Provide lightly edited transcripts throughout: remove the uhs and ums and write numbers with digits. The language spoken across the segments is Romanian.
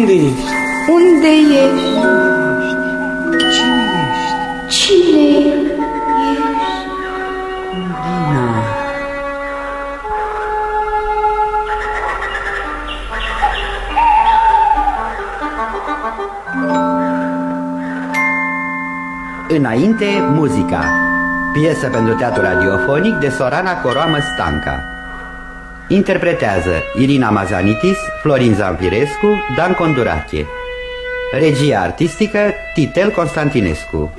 Unde ești? Unde ești? Cine ești? Cine ești? Undina. Înainte, muzica. Piesă pentru teatru radiofonic de Sorana Coroamă Stanca. Interpretează Irina Mazanitis, Florin Zampirescu, Dan Condurache. Regia artistică Titel Constantinescu.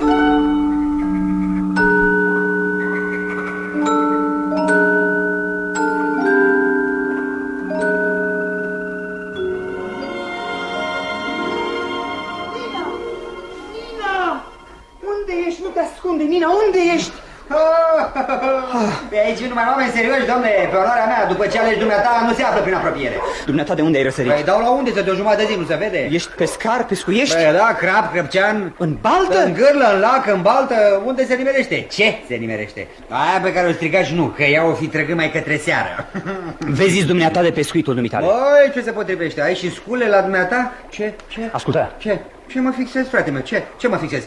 Nina, unde ești? Pe aici numai oameni serioși, domne, pe onoarea mea, după ce alegi dumneata, nu se află prin apropiere. Dumneata de unde ai răsărit? Păi dau la unde, de o jumătate de zi, nu se vede? Ești pescar, pescuiești? Păi da, crab, crăpcean. În baltă? În gârlă, în lac, în baltă, unde se nimerește? Ce se nimerește? Aia pe care o strigași nu, că ea o fi trăgând mai către seară. Vezi dumneata de pescuitul dumitale. Băi, ce se potrivește? Ai și scule la dumneata? Ce? Ascultă. Ce mă fixez, frate meu? Ce mă fixez?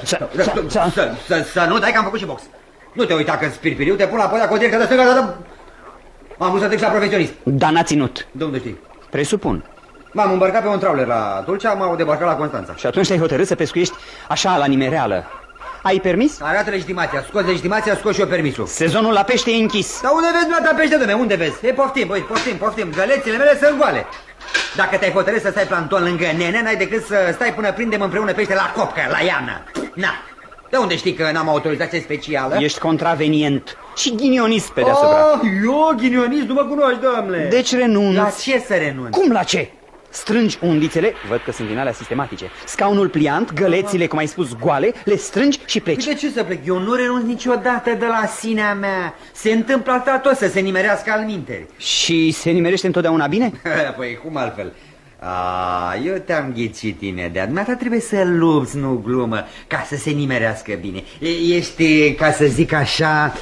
Să nu dai că am făcut și box. Nu te uita că spirpiriu, te pun la podea cu o directă de stânga, dar m-am vrut să trec la profesionist. Dar n-a ținut. De unde știi? Presupun. M-am îmbarcat pe un trawler la Tulcea, m-au debarcat la Constanța. Și atunci te-ai hotărât să pescuiești așa la nimereală. Ai permis? Arată legitimația, scoți legitimația, scoți și eu permisul. Sezonul la pește e închis. Dar unde vezi dumneata pește, dom'le? Unde vezi? E, poftim, gălețile mele sunt goale. Dacă te-ai hotărât să stai planton lângă nene, n-ai decât să stai până prindem împreună pește la copcă, la iarnă. Na. De unde știi că n-am autorizație specială? Ești contravenient și ghinionist pe deasupra. Eu ghinionist? Nu mă cunoști, domnule. Deci renunți. La ce să renunț? Cum la ce? Strângi undițele, văd că sunt din alea sistematice. Scaunul pliant, gălețile, cum ai spus, goale, le strângi și pleci. De ce să plec? Eu nu renunț niciodată de la sinea mea. Se întâmplă asta tot, să se nimerească al minteri. Și se nimerește întotdeauna bine? Păi cum altfel? Eu te-am ghicit, Inedea. Dumneata trebuie să lupți, nu glumă, ca să se nimerească bine. Ești, ca să zic așa,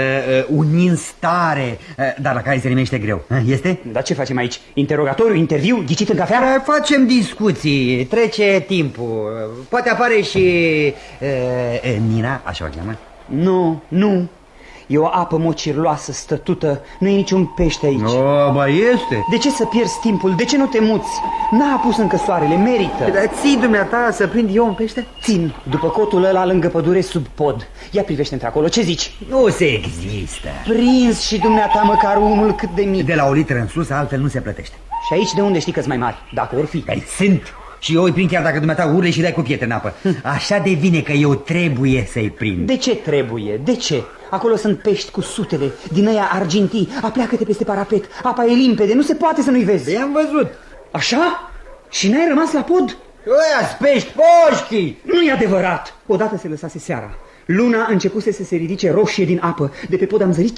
un instare, dar la care se nimește greu. Este? Dar ce facem aici? Interogatoriu, interviu, ghicit în cafea? Facem discuții, trece timpul. Poate apare și Nina, așa o cheamă? Nu. E o apă mocirloasă, stătută, nu e niciun pește aici. Ba este. De ce să pierzi timpul? De ce nu te muți? N-a apus încă soarele, merită. Dar ții dumneata să prind eu un pește? Țin, după cotul ăla lângă pădure sub pod. Ia privește într-acolo, ce zici? Nu se există. Prins și dumneata măcar unul cât de mic. De la o litră în sus, altfel nu se plătește. Și aici de unde știi că-s mai mari? Dacă or fi. Păi sunt. Și eu îi prind chiar dacă dumneata urle și dai cu pietre în apă. Așa devine că eu trebuie să-i prind. De ce trebuie? De ce? Acolo sunt pești cu sutele, din aia argintii, apleacă-te peste parapet, apa e limpede, nu se poate să nu-i vezi. I-am văzut. Așa? Și n-ai rămas la pod? Ăia-s pești poșchi. Nu-i adevărat. Odată se lăsase seara. Luna începuse să se ridice roșie din apă. De pe pod am zărit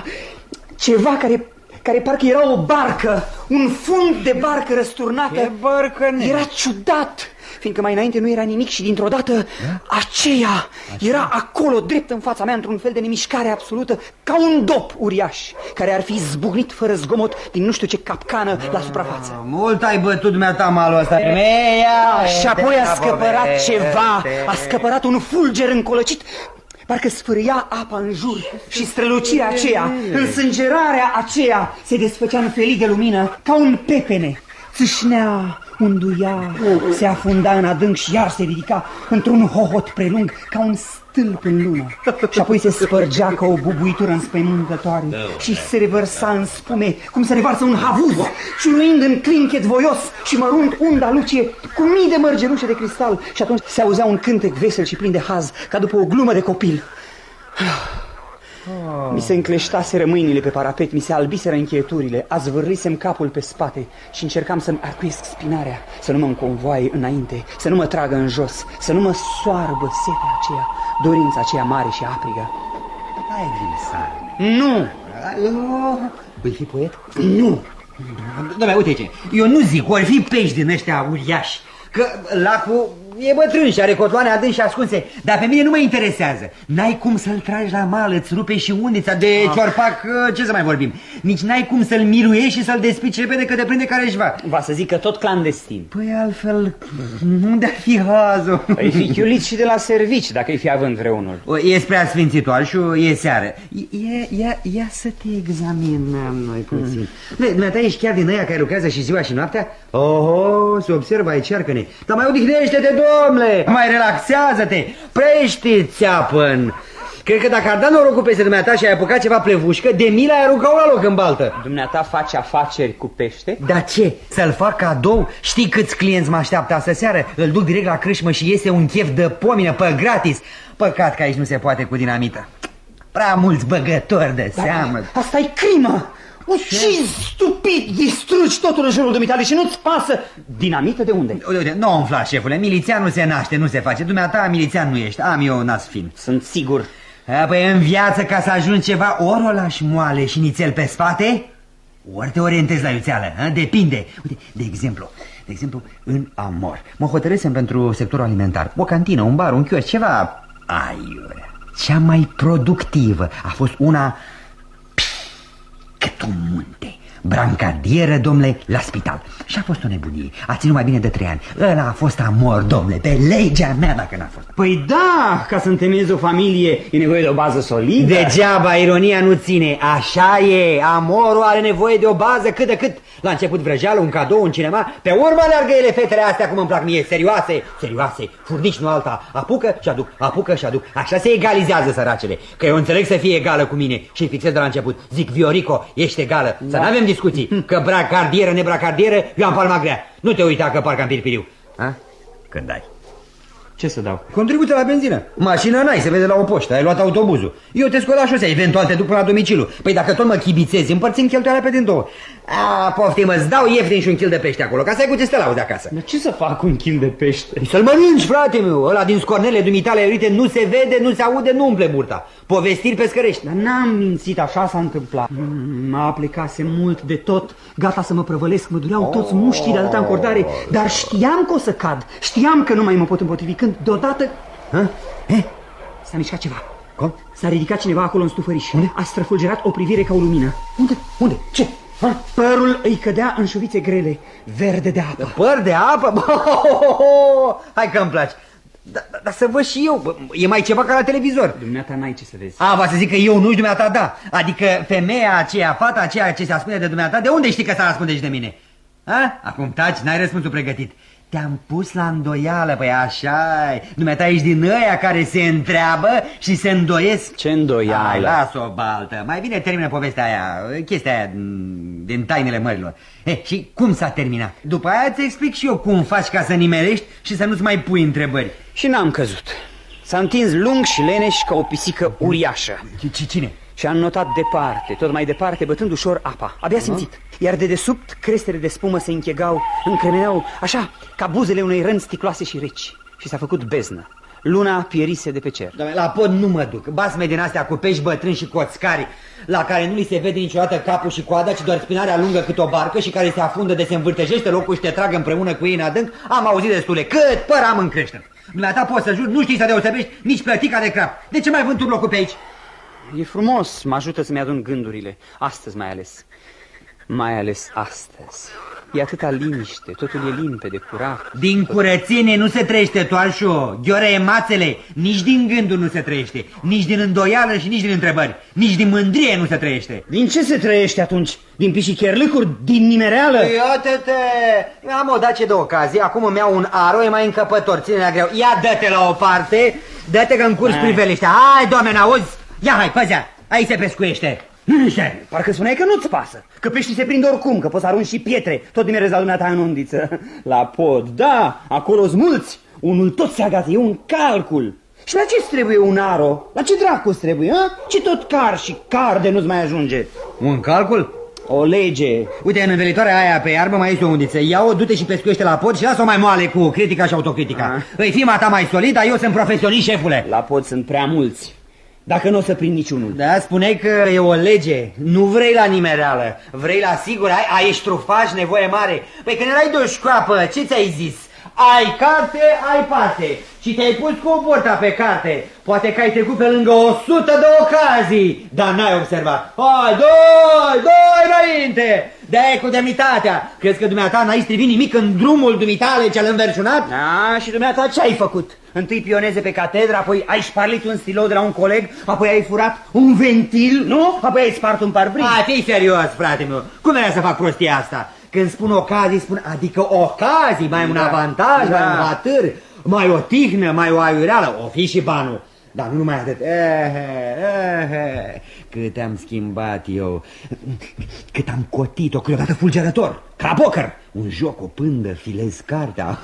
ceva care parcă era o barcă, un fund de barcă răsturnată. Ce barcă, ne? Era ciudat, fiindcă mai înainte nu era nimic și dintr-o dată aceea era acolo, drept în fața mea, într-un fel de nemișcare absolută, ca un dop uriaș, care ar fi zbucnit fără zgomot din nu știu ce capcană la suprafață. Mult ai bătut dumneata malul ăsta. Și apoi a scăpărat ceva, a scăpărat un fulger încolăcit. Parcă sfârâia apa în jur și strălucirea aceea, însângerarea aceea se desfăcea în felii de lumină ca un pepene. Țâșnea, unduia, se afunda în adânc și iar se ridica într-un hohot prelung ca un stâlp în lună. Și apoi se spărgea ca o bubuitură înspăimântătoare și se revărsa în spume, cum se revarsă un havuz, ciuluind în clinchet voios și mărunt unda lucie cu mii de mărgelușe de cristal. Și atunci se auzea un cântec vesel și plin de haz, ca după o glumă de copil. Mi se încleștaseră mâinile pe parapet, mi se albiseră încheieturile, azvârlisem capul pe spate și încercam să-mi arcuiesc spinarea, să nu mă înconvoaie înainte, să nu mă tragă în jos, să nu mă soarbă setea aceea, dorința aceea mare și aprigă. Ai visat. Nu! Voi fi poet? Nu! Doamne, uite ce, eu nu zic, ori fi pești din ăștia uriași, că lacul E bătrân și are cotloane adânci și ascunse, dar pe mine nu mă interesează. N-ai cum să-l tragi la mal, îți rupe și undița de ciorpac, ce să mai vorbim. Nici n-ai cum să-l miruiești și să-l despici repede că te prinde care-și Va să zic că tot clandestin. Păi altfel, unde-ar fi hazul? Îi fi chiulit și de la servici, dacă îi fi având vreunul. E spre Sfințitoare și e seară. Ia să te examinăm noi puțin. Dumneata ești chiar din aia care lucrează și ziua și noaptea? Oho, se observă aici cearcă-ne. Dar mai odihnește-te, domnule, mai relaxează-te, prește țeapăn. Cred că dacă ar da norocul peste dumneata și ai apucat ceva plevușcă, de mila ai aruncat la loc în baltă. Dumneata face afaceri cu pește? Dar ce? Să-l fac cadou? Știi câți clienți mă așteaptă astă seară? Îl duc direct la crâșmă și iese un chef de pomină pe gratis. Păcat că aici nu se poate cu dinamită. Prea mulți băgători de seamă. Asta e crimă! Ce stupid, distrugi totul în jurul dumitale și nu-ți pasă. Dinamită de unde? Uite, nu umfla, șefule, milițian nu se naște, nu se face. Dumneata milițian nu ești, am eu nas fin. Sunt sigur. Păi în viață, ca să ajungi ceva, ori o lași moale și nițel pe spate, ori te orientezi la iuțeală, depinde. Uite, de exemplu, în Amor mă hotărâsem pentru sectorul alimentar. O cantină, un bar, un chiosk, ceva. Aiurea, cea mai productivă a fost una cât un munte. Brancardieră, domnule, la spital. Și a fost o nebunie. A ținut mai bine de 3 ani. Ăla a fost Amor, domnule, pe legea mea dacă n-a fost. Păi da, ca să întemeiezi o familie e nevoie de o bază solidă. Degeaba, ironia nu ține. Așa e, Amorul are nevoie de o bază cât de cât. La început vrăjeală, un cadou, un cinema. Pe urmă aleargă ele fetele astea cum îmi plac mie. Serioase, furnici nu alta. Apucă și aduc, apucă și aduc. Așa se egalizează săracele. Că eu înțeleg să fie egală cu mine. Și fixez de la început. Zic, Viorico, ești egală. Să n-avem discuții. Că bracardieră, nebracardieră, eu am palma grea. Nu te uita că parcă am pirpiriu. Când ai? Ce să dau? Contribuție la benzină. Mașina n-ai, se vede la o poștă, ai luat autobuzul. Eu te scot la șosea, eventual te duc până la domiciliu. Păi dacă tot mă chibițezi, împărțim cheltuiala pe din două. Poftim, îți dau ieftin și un kil de pește acolo, ca să ai cu ce să te lauzi acasă. Dar ce să fac cu un kil de pește? Să-l mănânci, frate meu. Ăla din scornele dumitale iurite nu se vede, nu se aude, nu umple burta. Povestiri pescărești. Dar n-am mințit, așa s-a întâmplat. Mă aplecase mult de tot, gata să mă prăvălesc, mă dureau toți mușchii de atâta încordare. Dar știam că o să cad, știam că nu mai mă pot împotrivi, când deodată... S-a mișcat ceva. Cum? S-a ridicat cineva acolo în stufăriș. Unde? A străfulgerat o privire ca o lumină. Unde? Ce? Părul îi cădea în șuvițe grele, verde de apă. Păr de apă? Hai că îmi place. Dar să văd și eu, e mai ceva ca la televizor. Dumneata n-ai ce să vezi. Va să zic că eu nu și dumneata da. Adică femeia aceea, fata aceea ce se ascunde de dumneata, de unde știi că s-ar ascunde și de mine? Acum taci, n-ai răspunsul pregătit. Te-am pus la îndoială, păi așa-i. Dumneata ești din ăia care se întreabă și se îndoiesc. Ce îndoială? Lasă o baltă. Mai bine termină povestea aia, chestia aia din tainele mărilor. Și cum s-a terminat? După aia îți explic și eu cum faci ca să nimerești și să nu-ți mai pui întrebări. Și n-am căzut. S-a întins lung și leneș ca o pisică uriașă. Cine? Și a înnotat departe, tot mai departe, bătând ușor apa. Abia simțit. Iar de desubt crestele de spumă se închegau, încremeneau, așa, ca buzele unei răni sticloase și reci. Și s-a făcut beznă. Luna pierise de pe cer. Doamne, la pod nu mă duc. Basme din astea cu pești bătrâni și coțcari, la care nu li se vede niciodată capul și coada, ci doar spinarea lungă cât o barcă și care se afundă de se învârtejește locul și te trag împreună cu ei în adânc, am auzit destule. Cât păr am în creștere. Dumneata poți să jur, nu știi să deosebești nici plătica de crap. De ce mai vânturi locul pe aici? E frumos, mă ajută să-mi adun gândurile. Astăzi mai ales. Mai ales astăzi. E atâta liniște, totul e limpede, curat. Din curățenie nu se trăiește, toarșo, ghiore mațele. Nici din gânduri nu se trăiește, nici din îndoială și nici din întrebări, nici din mândrie nu se trăiește. Din ce se trăiește atunci? Din pișicherlicuri? Din nimereală? Iată-te, am o dace de ocazie, acum îmi iau un aro, e mai încăpător, ține-ne greu. Ia dă-te la o parte, dă-te că în curs priveliște. Hai, doamne, n-auzi? Ia, hai, păzea, aici se pescuiește. Parcă spuneai că nu-ți pasă, că peștii se prind oricum, că poți să arunci și pietre, tot nimerezi la dumneata în undiță. La pod, da, acolo-s mulți, unul tot se agată, e un calcul. Și la ce-ți trebuie un aro? La ce dracu-ți trebuie, Ce tot car și car de nu-ți mai ajunge? Un calcul? O lege. Uite, în învelitoarea aia pe iarbă mai este o undiță. Ia-o, du-te și pescuiește la pod și lasă-o mai moale cu critica și autocritica. Îi firma ta mai solid, dar eu sunt profesionist, șefule. La pod sunt prea mulți. Dacă nu o să prind niciunul. Da, spuneai că e o lege. Nu vrei la nimereală, vrei la sigur, ai ștrufaj, nevoie mare. Păi când erai de o școapă, ce ți-ai zis? Ai carte, ai parte. Și te-ai pus cu burta pe carte. Poate că ai trecut pe lângă 100 de ocazii, dar n-ai observat. Hai, doi înainte! De-aia cu demnitatea. Crezi că dumneata n-ai strivit nimic în drumul dumitale cel înverșunat? Da, și dumneata ce ai făcut? Întâi pioneze pe catedră, apoi ai șparlit un stilou de la un coleg, apoi ai furat un ventil, nu? Apoi ai spart un parbriz. Hai, fii serios, frate meu. Cum era să fac prostia asta? Când spun ocazii, spun adică ocazii, mai un avantaj, mai un atâr, mai o tihnă, mai o aiureală, o fi și banul. Dar nu numai atât. Cât am schimbat eu, cât am cotit-o câteodată fulgerător, ca poker. Un joc, o pândă, filez cartea.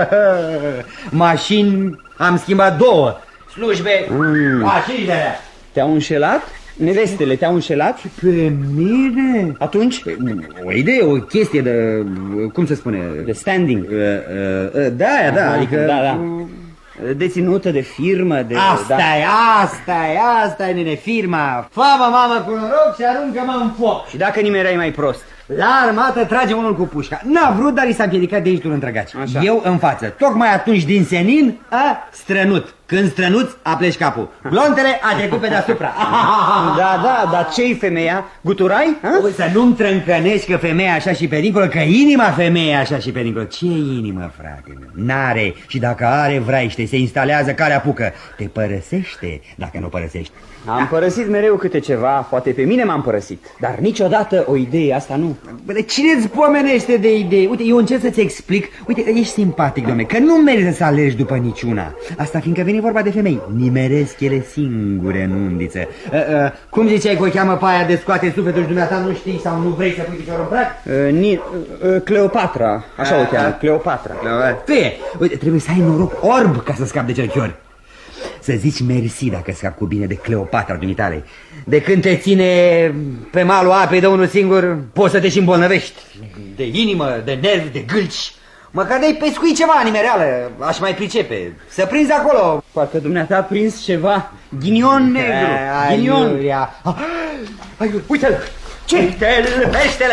Mașini am schimbat 2, slujbe, mașini de alea. Te-au înșelat? Nevestele te-au înșelat? Pe mine? Atunci? O idee, o chestie de, cum se spune? De standing. Da, adică... Da. Deținută de firmă, de... Asta e, nene, firma. Fă-mă, mamă, cu noroc și aruncă-mă în foc. Și dacă nimereai mai prost? La armată trage unul cu pușca. N-a vrut, dar i s-a împiedicat de aici turul întrăgaci. Așa. Eu în față. Tocmai atunci din senin a strănut. Când strănuți, apleci capul. Glontele a trecut pe deasupra. Da, dar ce-i femeia? Guturai? O, să nu-mi trâncănești că femeia așa și pe dincolo, că inima femeia așa și pe dincolo. Ce inimă, frate meu? N-are. Și dacă are, vraiște, se instalează care apucă. Te părăsește dacă nu părăsești. Am părăsit mereu câte ceva, poate pe mine m-am părăsit, dar niciodată o idee asta nu. Bă, de cine îți pomenește de idei? Uite, eu încerc să-ți explic. Uite, ești simpatic, domne, că nu merită să alegi după niciuna. Asta fiindcă vine vorba de femei. Nimeresc ele singure în undiță. Cum ziceai că o cheamă pe aia de scoate sufletul și dumneata nu știi sau nu vrei să pui piciorul în prag? Cleopatra, așa o cheamă, Cleopatra. Fie, uite, trebuie să ai noroc orb ca să scapi de cerchiori. Să zici mersi dacă scapi cu bine de Cleopatra dumitale. De când te ține pe malul apei de unul singur, poți să te și îmbolnăvești. De inimă, de nervi, de gâlci. Măcar de-ai pescuit ceva nimereală, aș mai pricepe. Să prinzi acolo. Parcă dumneata a prins ceva ghinion negru. Ghinion. Uite-l. Ce? Uite-l, peștele.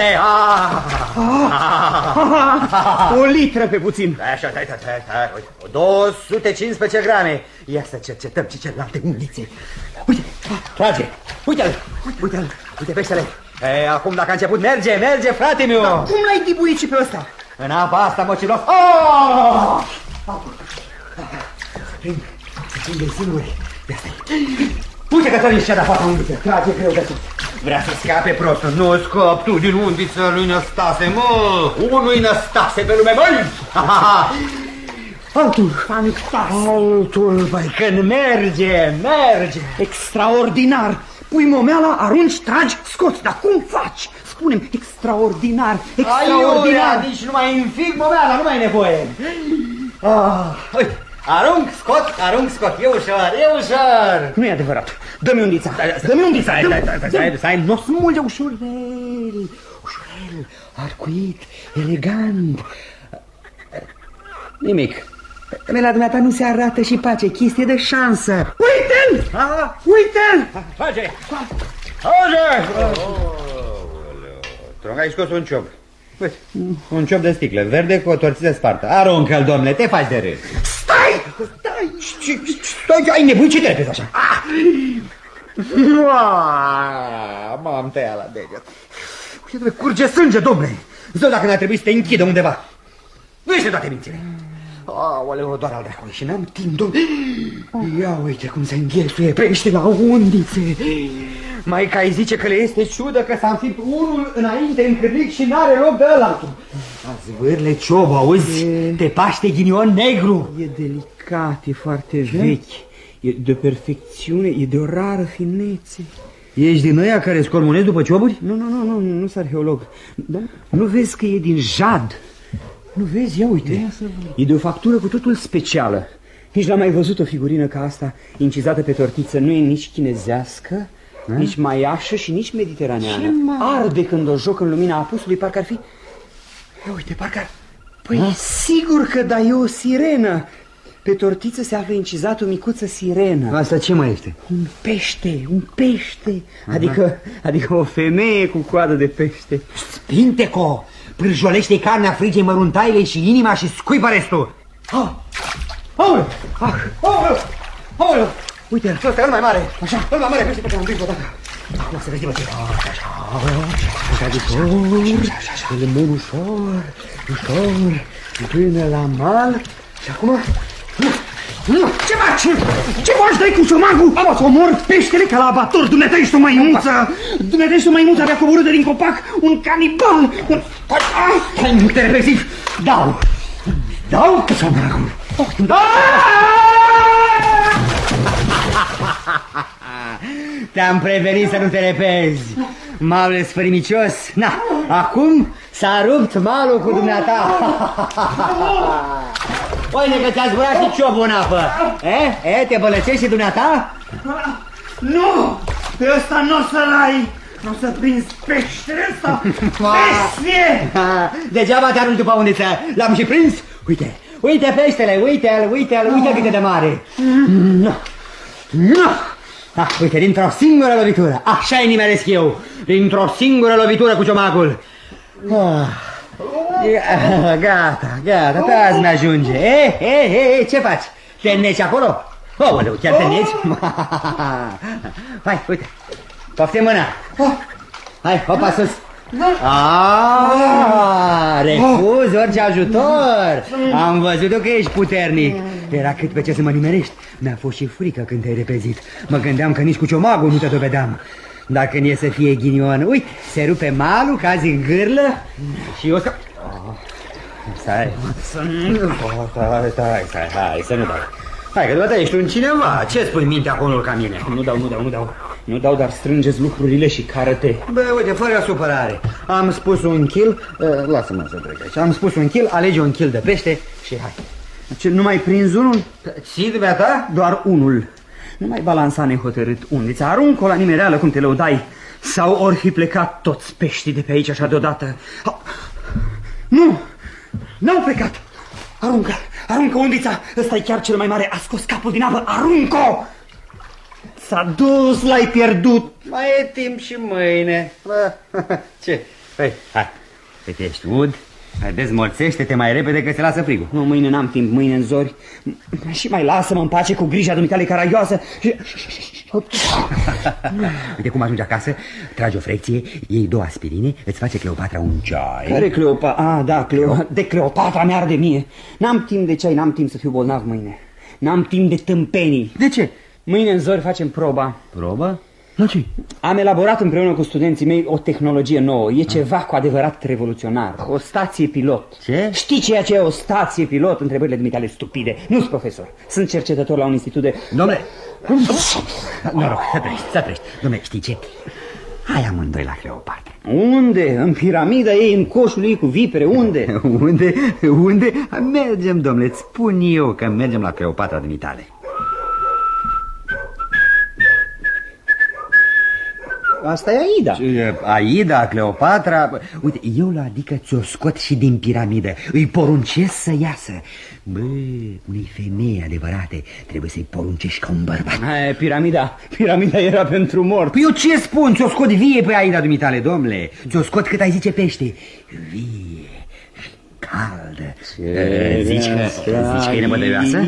O litră pe puțin. Așa, stai, 215 grame. Ia să cercetăm celelalte undițe. Uite, trage. Uite-l. Uite peștele. Acum dacă a început, merge, frate meu. Dar cum l-ai dibuit și pe ăsta? În apa asta, mocilos. Se prinde singuri. Uite că ți-a dat fața undiță. Trage greu de tot. Vrea să scape prostul. Nu scap tu din undiță lui Năstase, mă. Unui Năstase pe lume, băi. Altul, fantastic. Altul, băi, când merge. Extraordinar. Pui momeala, arunci, tragi, scoți. Dar cum faci? Spune-mi, extraordinar. Aiurea, nici nu mai înfig momeala, nu mai e nevoie. Uite. Arunc, scot, e ușor. Nu e adevărat. Dă-mi undița. Stai, nu smulge ușurel, arcuit, elegant. Nimic. La dumneata nu se arată și pace, chestie de șansă. Uite-l! Trage! Tronc, ai scos un ciop. Uite, un ciop de sticlă, verde cu o torțiță spartă. Aruncă-l, domnule, te faci de râs. Stai, ai nebunit, ce te repezi așa? M-am tăiat la deget. Uite, curge sânge, domnule. Zău dacă n-a trebuit să te închidă undeva. Nu ești toate mințile. Aoleu, doar al dracului și n-am timp, domnule. Ia uite cum se înghesuie pește la undițe. Maica îi zice că le este ciudă că s-a înfipt unul înainte în cârlic și n-are loc de ălaltul. Zvârle ciob, auzi? Te paște ghinion negru. E delicat, e foarte vechi. E de perfecțiune, e de o rară finețe. Ești din ăia care scormonezi după cioburi? Nu sunt arheolog. Da? Nu vezi că e din jad? Nu vezi? Ia uite. E de o factură cu totul specială. Nici n-am mai văzut o figurină ca asta incizată pe tortiță. Nu e nici chinezească, nici maiașă și nici mediteraneană. Arde când o joc în lumina apusului, parcă ar fi... Ia uite, parcă ar... Păi sigur că da, e o sirenă. Pe tortiță se află incizată o micuță sirenă. Asta ce mai este? Un pește. Adică o femeie cu coadă de pește. Spinteco! Pârjolește carnea, frige măruntaile și inima și scuipă restul. Aoleu! Aoleu! Uite-l, ăsta e cel mai mare. Așa, cel mai mare pește pe care am prins odată. Acum să vezi, bă, ce... Așa, îl mân ușor, până la mal. Și acum... Nu! Ce faci? Ce faci, dai cu ciomagul? Am să omor peștele ca la abator. Dumneata ești o maimuță. Dumneata ești o maimuță, abia coborâtă din copac. Un canibal. Stai, nu te repezi. Dau cu ciomagul. Te-am prevenit să nu te repezi. Malul sfărimicios. Na, acum s-a rupt malul cu dumneata. Uite că ți-a zburat și ciobul în apă. Te bălăcești și dumneata? Nu! Pe ăsta nu o să-l ai! Nu o să prinzi peștele ăsta! Bestie! Degeaba te arunci după undiță. L-am și prins. Uite peștele, uite cât de mare. Uite, dintr-o singură lovitură. Așa-i nimeresc eu. Dintr-o singură lovitură cu ciomagul. Gata, pe azi mi-ajunge. Ce faci? Te înneci acolo? Oleu, chiar te înneci? Hai, uite, poftim mâna. Hai, hopa sus. Refuz orice ajutor. Am văzut că ești puternic. Era cât pe ce să mă nimerești. Mi-a fost și frică când te-ai repezit. Mă gândeam că nici cu ciomagul nu te dovedeam. Dacă nu e să fie ghinion, uite, se rupe malul, cazi în gârlă și eu să... Stai, să nu dau. Hai că deodată ești un cineva. Ce spui minte acolo ca mine? Nu dau, dar strângeți lucrurile și cară-te. Bă, uite, fără supărare. Am spus un kil, lasă-mă să trec aici. Am spus un kil, alege un kil de pește și hai. Ce, nu mai prinzi unul? Ții dumneata? Doar unul. Nu mai balansa nehotărât undița. Aruncă-o la nimereală cum te lăudai. Sau ori fi plecat toți peștii de pe aici așa deodată. Nu! N-au plecat! Aruncă undița! Ăsta e chiar cel mai mare. A scos capul din apă. Aruncă-o! S-a dus, l-ai pierdut. Mai e timp și mâine. Ce? Hai. Uite, ești ud. Hai, dezmorțește-te mai repede că se lasă frigul. Nu, mâine n-am timp, mâine în zori. Și mai lasă-mă în pace cu grija dumitale caragioasă. Uite cum ajungi acasă, tragi o frecție, iei 2 aspirine, îți face Cleopatra un ceai. Care Cleopatra? Da, de Cleopatra mi-arde mie. N-am timp de ceai, n-am timp să fiu bolnav mâine. N-am timp de tâmpenii. De ce? Mâine în zori facem proba. Probă? La ce? Am elaborat împreună cu studenții mei o tehnologie nouă. E ceva cu adevărat revoluționar. O stație pilot. Ce? Știi ceea ce e o stație pilot? Întrebările dumitale stupide. Nu-s profesor. Sunt cercetător la un institut de... Dom'le! Noroc, să trăiești. Dom'le, știi ce? Hai amândoi la Cleopatra. Unde? În piramida ei, în coșul ei cu vipere, unde? Unde? Mergem, dom'le, îți spun eu că mergem la Cleopatra dumitale. Asta e Aida. Aida, Cleopatra. Uite, eu la adică ți-o scot și din piramidă. Îi poruncesc să iasă. Bă, unei femei adevărate trebuie să-i poruncești ca un bărbat. Piramida era pentru mort. Păi eu ce spun? Ți-o scot vie pe Aida dumitale, domnule. Ți-o scot cât ai zice pește. Vie și caldă. Zici că e nebădăioasă?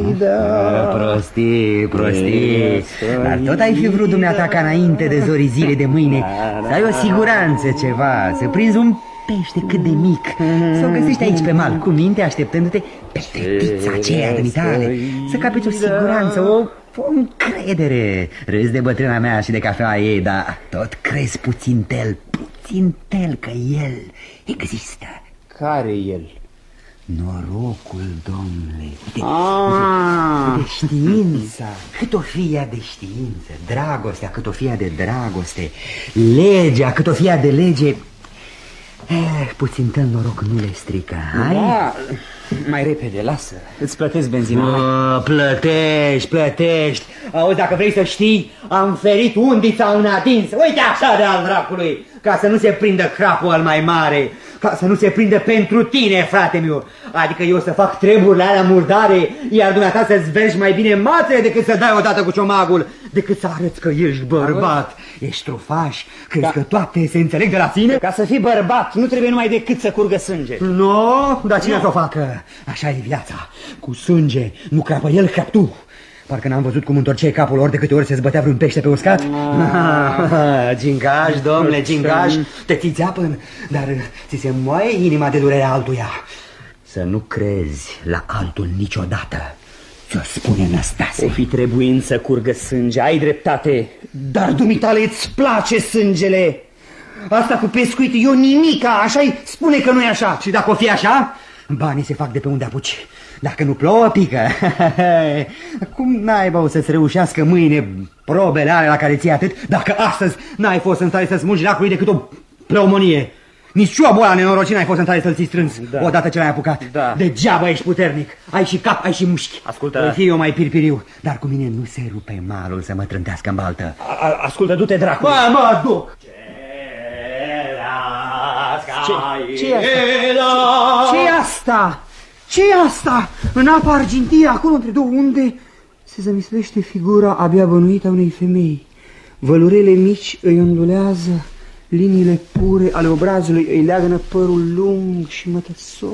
Prostii. Dar tot ai fi vrut dumneata ca înainte de zorii zile de mâine să ai o siguranță ceva, să prinzi un pește cât de mic, să o găsești aici pe mal, cu minte, așteptându-te pe fetița aceea dumitale, să capeți o siguranță, o încredere. Râzi de bătrâna mea și de cafeaua ei, dar tot crezi puțin tel că el există. Care el? Norocul, domnule. Uite, știința, cât o fie ea de știință, dragostea, cât o fie ea de dragoste, legea, cât o fie ea de lege, puțin tăl noroc nu le strică, hai? Da, mai repede, lasă, îți plătesc benzina. Plătești. Auzi, dacă vrei să știi, am ferit undița în atins. Uite așa de al dracului, ca să nu se prindă crapul al mai mare, ca să nu se prindă pentru tine, frate meu. Adică eu să fac treburile alea murdare, iar dumneata să-ți vergi mai bine mațele decât să dai odată cu ciomagul, decât să arăți că ești bărbat. Ești trufaș, crezi că toate se înțeleg de la sine? Ca să fii bărbat, nu trebuie numai decât să curgă sânge. Nu, dar cine să o facă? Așa e viața. cu sânge. Nu crapă el, crap tu. Parcă n-am văzut cum întorceai capul ori de câte ori se zbătea vreun pește pe uscat. Gingaș, domnule, gingaș, te ți apăn, dar ți se moaie inima de durerea altuia. Să nu crezi la altul niciodată, ți-o spune Năstase. O fi trebuind să curgă sânge, ai dreptate, dar dumitale îți place sângele. Asta cu pescuit, eu nimica, așa-i, spune că nu e așa. Și dacă o fi așa, banii se fac de pe unde apuci. Dacă nu plouă, pică. Cum naiba o să-ți reușească mâine probele alea la care ții atât, dacă astăzi n-ai fost în stare să smulgi lacului decât o pneumonie? Nici ciobul ăla nenorocit n-ai fost în stare să-l ții strâns, odată ce l-ai apucat. Degeaba ești puternic, ai și cap, ai și mușchi. Ascultă... Voi fi eu mai pirpiriu, dar cu mine nu se rupe malul să mă trântească în baltă. Ascultă, du-te, dracu. Mă duc! Ce-i asta? Ce-i asta? În apa argintie, acolo între două unde se zămislește figura abia bănuită a unei femei. Vălurele mici îi ondulează, liniile pure ale obrazului îi leagănă părul lung și mătăsos.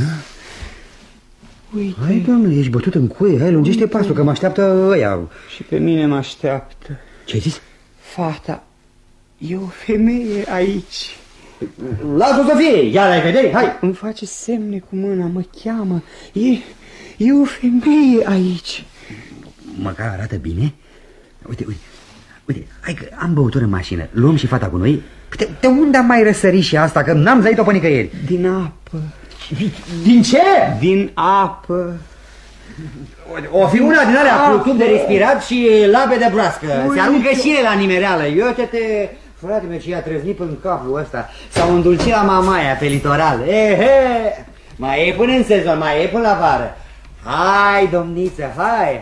Uite. Hai, doamne, ești bătut în cuie, hai, lungește pasul, că mă așteaptă ăia. Și pe mine mă așteaptă. Ce-ai zis? Fata, e o femeie aici. Lasă-o să fie, ia la vedere, hai! Îmi face semne cu mâna, mă cheamă. E o femeie aici. Măcar arată bine? Uite, hai că am băutură în mașină, luăm și fata cu noi. De unde am mai răsărit și asta, că n-am zărit-o pe nicăieri? Din apă. Din ce? Din apă. O fi una din alea cu tub de respirat și labe de broască. Se aruncă și ele la nimereală. Iute-te, frate meu, ce i-a trăznit în capul ăsta. S-au îndulcit la Mamaia pe litoral. Mai e până în sezon, mai e până la vară. Hai, domniță, hai.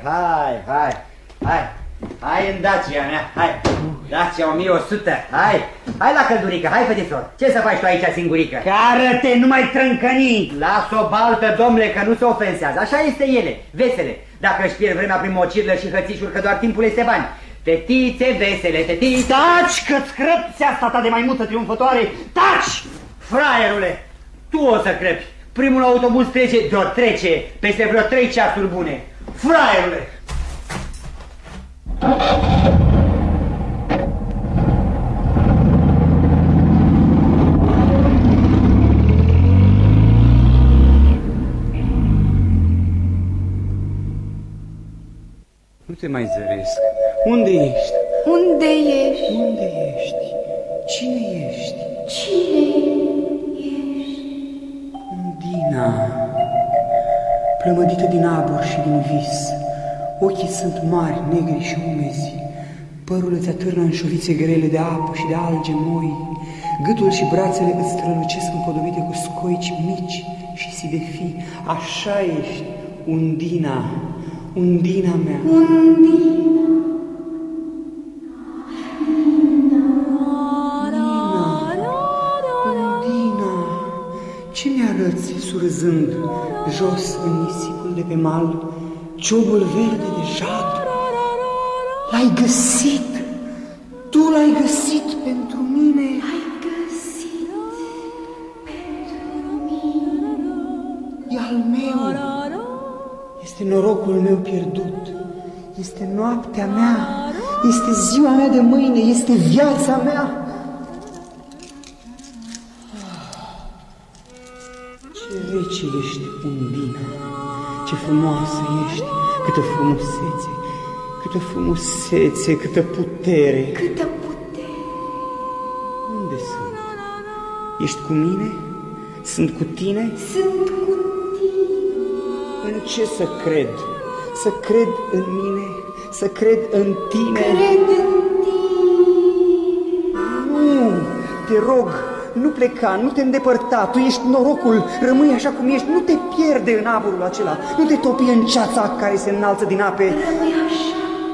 Hai în Dacia mea, hai. Dacia 1100, hai la căldurică, hai fetițor. Ce să faci tu aici singurică? Cară-te, nu mai trâncăni. Las-o baltă, domnule, că nu se ofensează. Așa este ele, vesele. Dacă își pierd vremea prin mocirlă și hățișuri, că doar timpul este bani. Fetițe vesele, fetițe... Taci, că-ți crăpți asta ta de maimuță triumfătoare. Taci! Fraierule, tu o să crăpi. Primul autobuz trece peste vreo 3 ceasuri bune. Fraierule! Nu te mai zăresc. Unde ești? Unde ești? Unde ești? Cine ești? Cine ești? Undina, plămădită din abur și din vis. Ochii sunt mari, negri și umezi. Părul îți atârnă în șuvițe grele de apă și de alge moi. Gâtul și brațele îți strălucesc împodobite cu scoici mici și sidefi. Așa ești, Undina, Undina mea. Undina, ce mi-arăți surzând jos în nisipul de pe mal, ciobul verde de jad? L-ai găsit! Tu l-ai găsit pentru mine! L-ai găsit pentru mine. E al meu! Este norocul meu pierdut, este noaptea mea, este ziua mea de mâine, este viața mea. Ce rece ești, Undina, ce frumoasă ești, câtă frumusețe, câtă frumusețe, câtă putere. Câtă putere. Unde sunt? Ești cu mine? Sunt cu tine? Sunt cu tine. În ce să cred? Să cred în mine? Să cred în tine? Cred în tine. Nu, te rog, nu pleca, nu te îndepărta, tu ești norocul, rămâi așa cum ești, nu te pierde în aburul acela, nu te topi în ceața care se înalță din ape. Rămâi așa.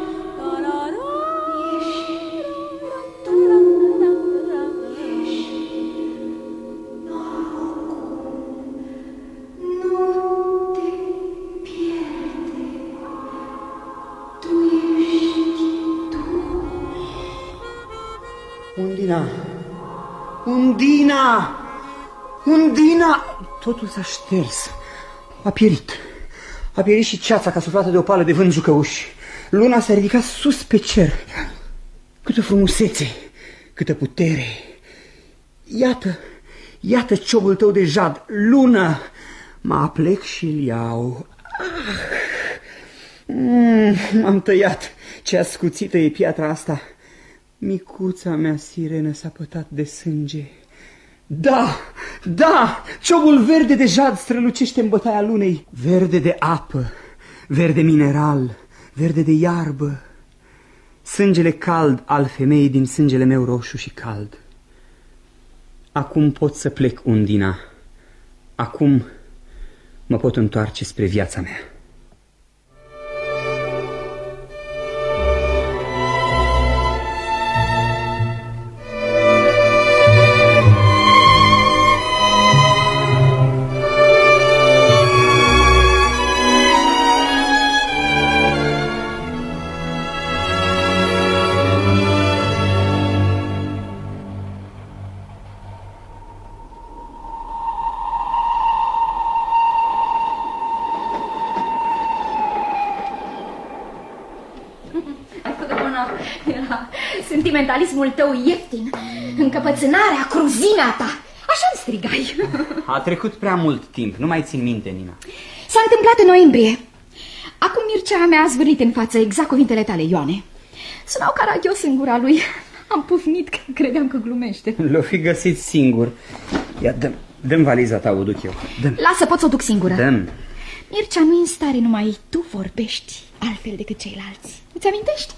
Undina, Undina, Undina, totul s-a șters, a pierit, A pierit și ceața ca suflată de o pală de vânt jucăuși. Luna s-a ridicat sus pe cer. Câtă frumusețe, câtă putere. Iată, iată ciobul tău de jad, lună. Mă aplec și-l iau. M-am tăiat. Ce ascuțită e piatra asta. Micuța mea sirenă s-a pătat de sânge. Da, da, ciobul verde de jad strălucește în bătaia lunei. Verde de apă, verde mineral, verde de iarbă. Sângele cald al femeii din sângele meu roșu și cald. Acum pot să plec, Undina. Acum mă pot întoarce spre viața mea. Era sentimentalismul tău ieftin, încăpățânarea, cruzimea ta. Așa-mi strigai. A trecut prea mult timp, nu mai țin minte, Nina. S-a întâmplat în noiembrie. Acum Mircea mi-a zvârlit în față exact cuvintele tale, Ioane. Sunau caragios în gura lui. Am pufnit că credeam că glumește. L-o fi găsit singur. Ia, dă-mi valiza ta, o duc eu. Lasă, pot să o duc singură. Dă-mi. Mircea nu e în stare, numai tu vorbești altfel decât ceilalți. Îți amintești?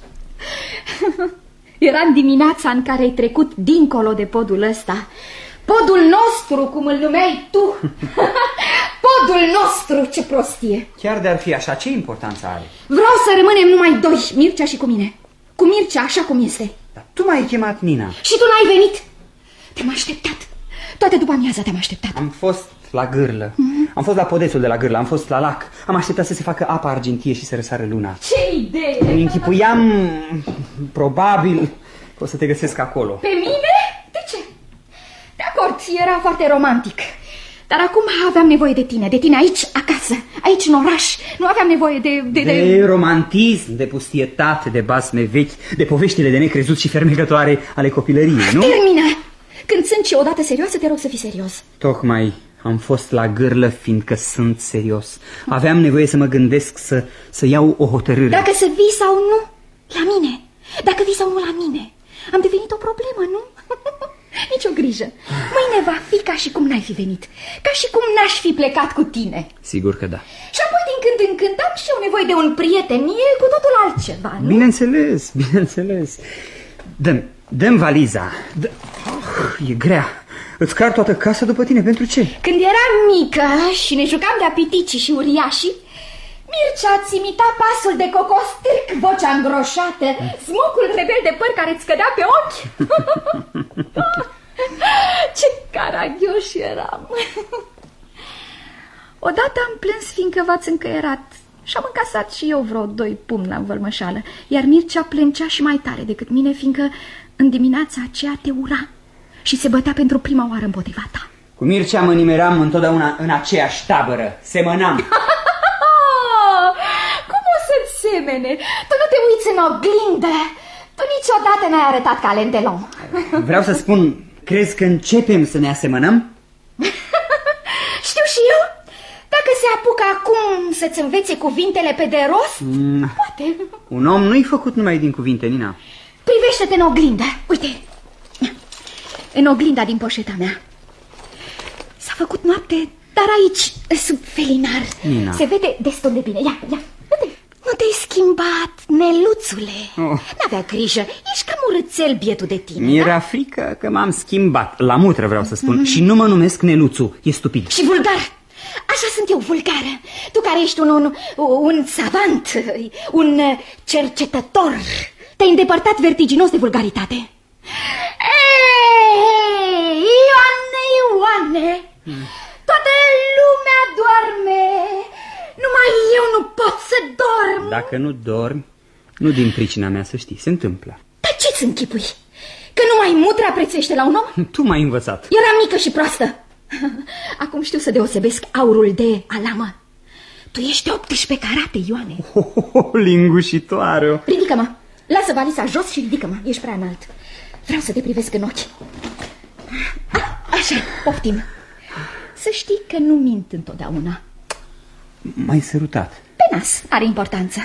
Era în dimineața în care ai trecut dincolo de podul ăsta. Podul nostru, cum îl numeai tu. Podul nostru, ce prostie. Chiar de-ar fi așa, ce importanță are? Vreau să rămânem numai doi, Mircea și cu mine. Cu Mircea așa cum este. Dar tu m-ai chemat, Nina. Și tu n-ai venit. Te-am așteptat. Toate după amiaza te-am așteptat. Am fost la Gârlă. Am fost la podețul de la Gârlă, am fost la lac. Am așteptat să se facă apa argintie și să răsară luna. Ce idee! Îmi închipuiam, probabil, că o să te găsesc acolo. Pe mine? De ce? De acord, era foarte romantic. Dar acum aveam nevoie de tine aici, acasă, aici în oraș. Nu aveam nevoie de romantism, de pustietate, de basme vechi, de poveștile de necrezut și fermecătoare ale copilăriei, nu? Termină! Când sunt și odată serioasă, te rog să fii serios. Tocmai am fost la Gârlă fiindcă sunt serios. Aveam nevoie să mă gândesc să iau o hotărâre. Dacă să vii sau nu, la mine. Dacă vii sau nu la mine. Am devenit o problemă, nu? Nici o grijă. Mâine va fi ca și cum n-ai fi venit. Ca și cum n-aș fi plecat cu tine. Sigur că da. Și apoi din când în când am și eu nevoie de un prieten. E cu totul altceva, nu? Bineînțeles, bineînțeles. Dă-mi valiza. E grea. Îți car toată casa după tine, pentru ce? Când eram mică și ne jucam de apiticii și uriașii, Mircea îți imita pasul de cocostârc, vocea îngroșată, smocul rebel de păr care îți cădea pe ochi. Ce caragioși eram. Odată am plâns fiindcă v-ați încăierat și am încasat și eu vreo 2 pumni la învălmășală, iar Mircea plângea și mai tare decât mine, fiindcă în dimineața aceea te ura și se bătea pentru prima oară împotriva ta. Cu Mircea mă nimeram întotdeauna în aceeași tabără, semănam. Cum o să-ți semene? Tu nu te uiți în oglindă. Tu niciodată n-ai arătat ca lentelon. Vreau să spun, crezi că începem să ne asemănăm? Știu și eu. Dacă se apucă acum să-ți învețe cuvintele pe de rost, poate. Un om nu-i făcut numai din cuvinte, Nina. Privește-te în oglindă. Uite, în oglinda din poșeta mea. S-a făcut noapte, dar aici, sub felinar, Nina, se vede destul de bine. Ia, uite. Nu te-ai schimbat, neluțule. N-avea grijă, ești cam urâțel bietul de tine. Mi-era frică că m-am schimbat. La mutră vreau să spun. Și nu mă numesc Neluțu, e stupid. Și vulgar. Așa sunt eu, vulgară. Tu care ești un savant, un cercetător. Te-ai îndepărtat vertiginos de vulgaritate. Ei, Ioane, toată lumea doarme. Numai eu nu pot să dorm. Dacă nu dormi, nu din pricina mea, să știi, se întâmplă. Dar ce-ți închipui? Că numai mutra prețuiește la un om? Tu m-ai învățat. Eram mică și proastă. Acum știu să deosebesc aurul de alamă. Tu ești 18 carate, Ioane. Lingușitoare. Ridică-mă, lasă valiza jos și ridică-mă, ești prea înalt. Vreau să te privesc în ochi. Așa, poftim. Să știi că nu mint întotdeauna. M-ai sărutat. Pe nas, are importanță.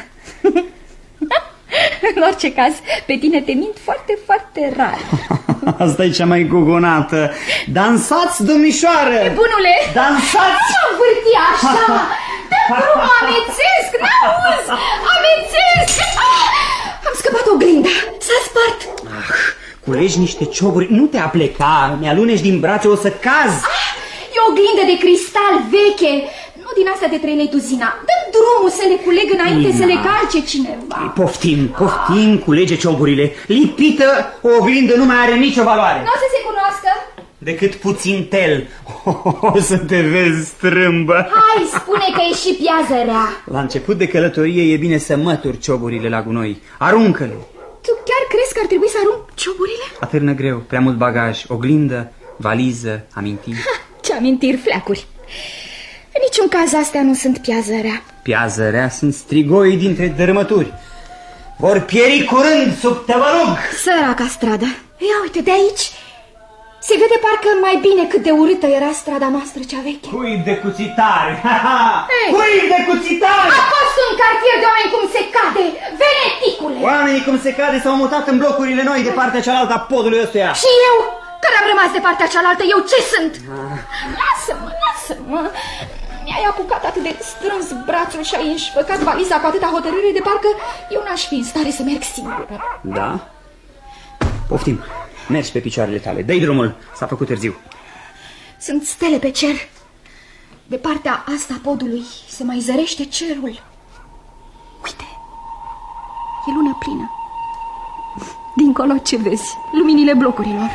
În orice caz, pe tine te mint foarte, foarte rar. Asta e cea mai gogonată. Dansați, domnișoară! Bunule! Dansați! Nu vârti așa! Te rog, amețesc, n-auzi! Amețesc! Am scăpat oglinda, s-a spart. Culegi niște cioburi, nu te apleca, mi-alunești din brațe, o să caz. E o oglindă de cristal veche, nu din astea de 3 lei duzina. Dă-mi drumul să le culeg înainte să le calce cineva. Poftim, culege cioburile. Lipită, o oglindă nu mai are nicio valoare. Nu o să se cunoască? Decât puțin tel. O să te vezi strâmbă. Hai, spune că e și piază rea. La început de călătorie e bine să mături cioburile la gunoi. Aruncă-le. Tu chiar crezi că ar trebui să arunc cioburile? Atârnă greu, prea mult bagaj, oglindă, valiză, amintiri. Ce amintiri, fleacuri. În niciun caz astea nu sunt piază rea. Piază rea sunt strigoi dintre dărâmături. Vor pieri curând sub tăvălug. Săraca stradă. Ia uite, de aici se vede parcă mai bine cât de urâtă era strada noastră cea veche. Cui de cuțitare. Ei. Cui de cuțitare. A fost un cartier de oameni cum se cade, veneticule. Oamenii cum se cade s-au mutat în blocurile noi de partea cealaltă a podului ăstuia. Și eu, care am rămas de partea cealaltă, eu ce sunt? Lasă-mă. Mi-ai apucat atât de strâns brațul și ai înșfăcat valiza cu atâta hotărâre de parcă eu n-aș fi în stare să merg singură. Da? Poftim, mergi pe picioarele tale, dă-i drumul, s-a făcut târziu. Sunt stele pe cer. De partea asta a podului se mai zărește cerul. Uite, e lună plină. Dincolo ce vezi? Luminile blocurilor.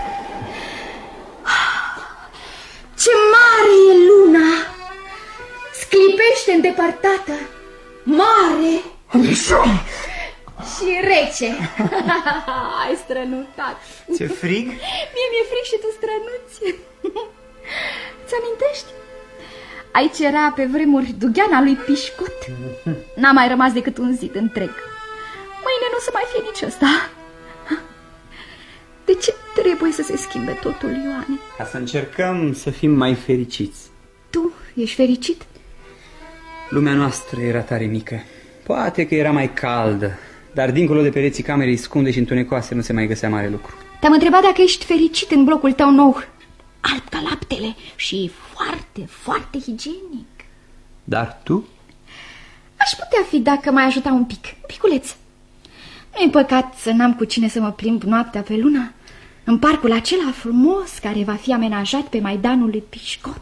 Ce mare e luna! Sclipește îndepărtată, mare și rece. Ai strănutat. Ce frig? Mie mi-e frig și tu strănuți. Ți-amintești? Aici era pe vremuri dugheana lui Pișcot. N-a mai rămas decât un zid întreg. Mâine nu o să mai fie nici ăsta. De ce trebuie să se schimbe totul, Ioane? Ca să încercăm să fim mai fericiți. Tu ești fericit? Lumea noastră era tare mică. Poate că era mai caldă, dar dincolo de pereții camerei scunde și întunecoase nu se mai găsea mare lucru. Te-am întrebat dacă ești fericit în blocul tău nou, alb ca laptele și foarte, foarte higienic. Dar tu? Aș putea fi dacă m-ai ajuta un pic, piculeț. Nu-i păcat să n-am cu cine să mă plimb noaptea pe lună în parcul acela frumos care va fi amenajat pe Maidanul lui Pișcot.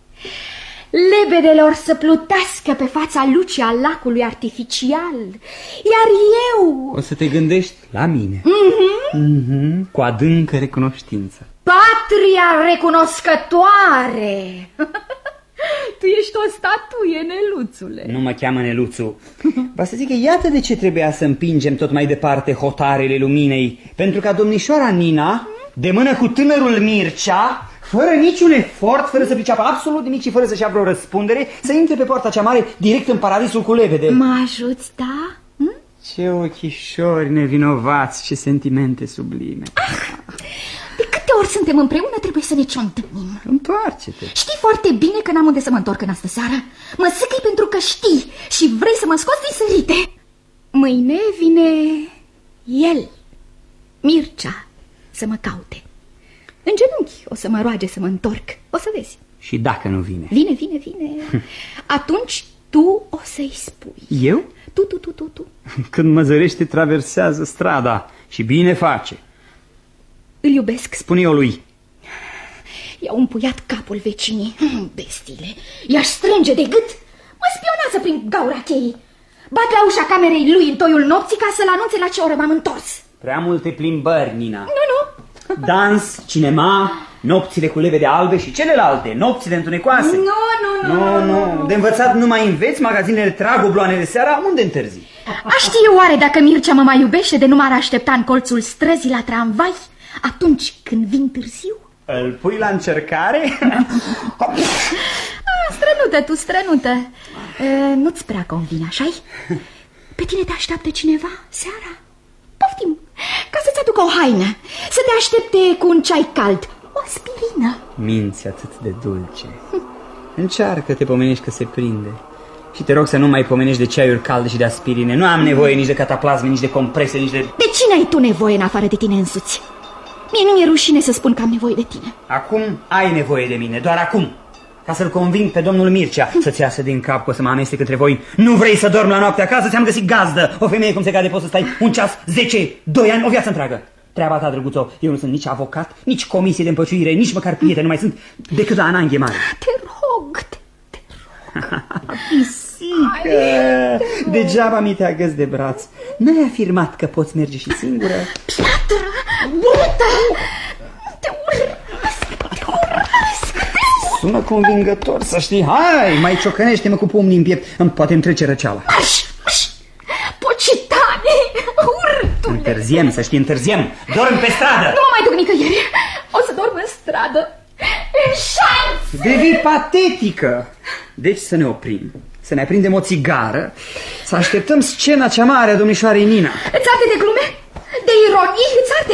Lebedelor să plutească pe fața lucii a lacului artificial, iar eu... O să te gândești la mine. Cu adâncă recunoștință. Patria recunoscătoare! Tu ești o statuie, Neluțule. Nu mă cheamă Neluțu. Va să zic că iată de ce trebuia să împingem tot mai departe hotarele luminei. Pentru ca domnișoara Nina, de mână cu tânărul Mircea, fără niciun efort, fără să priceapă absolut nimic și fără să-și ia vreo răspundere, să intre pe poarta cea mare direct în paradisul cu lebede. Mă ajuți, da? Ce ochișori nevinovați, ce sentimente sublime. De câte ori suntem împreună trebuie să ne ciondânim. Întoarce-te. Știi foarte bine că n-am unde să mă întorc în astă seară. Mă sâcăi pentru că știi și vrei să mă scoți din sărite. Mâine vine el, Mircea, să mă caute. În genunchi o să mă roage să mă întorc. O să vezi. Și dacă nu vine? Vine. Atunci tu o să-i spui. Eu? Tu. Când mă zărește, traversează strada și bine face. Îl iubesc. Spune eu lui. I-au împuiat capul vecinii. Bestile. I-aș strânge de gât. Mă spionează prin gaura cheii. Bat la ușa camerei lui în toiul nopții ca să-l anunțe la ce oră m-am întors. Prea multe plimbări, Nina. Nu. Dans, cinema, nopțile cu lebede albe și celelalte, nopțile întunecoase. Nu. De învățat nu mai înveți, magazinele trag obloanele seara, unde întârzi? Aș ști oare dacă Mircea mă mai iubește de nu m-ar aștepta în colțul străzii la tramvai atunci când vin târziu? Îl pui la încercare? Strănută, tu strănută. Nu-ți prea convine, așa-i? Pe tine te așteaptă cineva seara? Poftim, ca să-ți aducă o haină, să te aștepte cu un ceai cald, o aspirină. Minți atât de dulce. Încearcă, te pomenești că se prinde. Și te rog să nu mai pomenești de ceaiuri calde și de aspirine. Nu am nevoie nici de cataplasme, nici de comprese, nici de... De cine ai tu nevoie în afară de tine însuți? Mie nu mi-e rușine să spun că am nevoie de tine. Acum ai nevoie de mine, doar acum. Ca să-l conving pe domnul Mircea să-ți iasă din cap că o să mă amestec între voi. Nu vrei să dormi la noapte acasă? Ți-am găsit gazdă. O femeie cum se cade, poți să stai 1 ceas, 10, 2 ani, o viață întreagă. Treaba ta, drăguțo, eu nu sunt nici avocat, nici comisie de împăciuire, nici măcar prieten, nu mai sunt decât la Ana Înghemare. Te rog, te rog. Pisică, degeaba mi te agăți de braț. N-ai afirmat că poți merge și singură? Piatră, brută, te urăsc, te urăsc. Sună convingător, să știi. Hai, mai ciocănește-mă cu pumnii în piept, poate îmi trece răceala. Pocitane, urâtule. Întârziem, să știi, întârziem. Dorm pe stradă. Nu mă mai duc nicăieri. O să dorm în stradă. În șanț. Devii patetică. Deci să ne oprim, să ne aprindem o țigară, să așteptăm scena cea mare a domnișoarei Nina. Îți arde de glume? De ironii? Îți arde?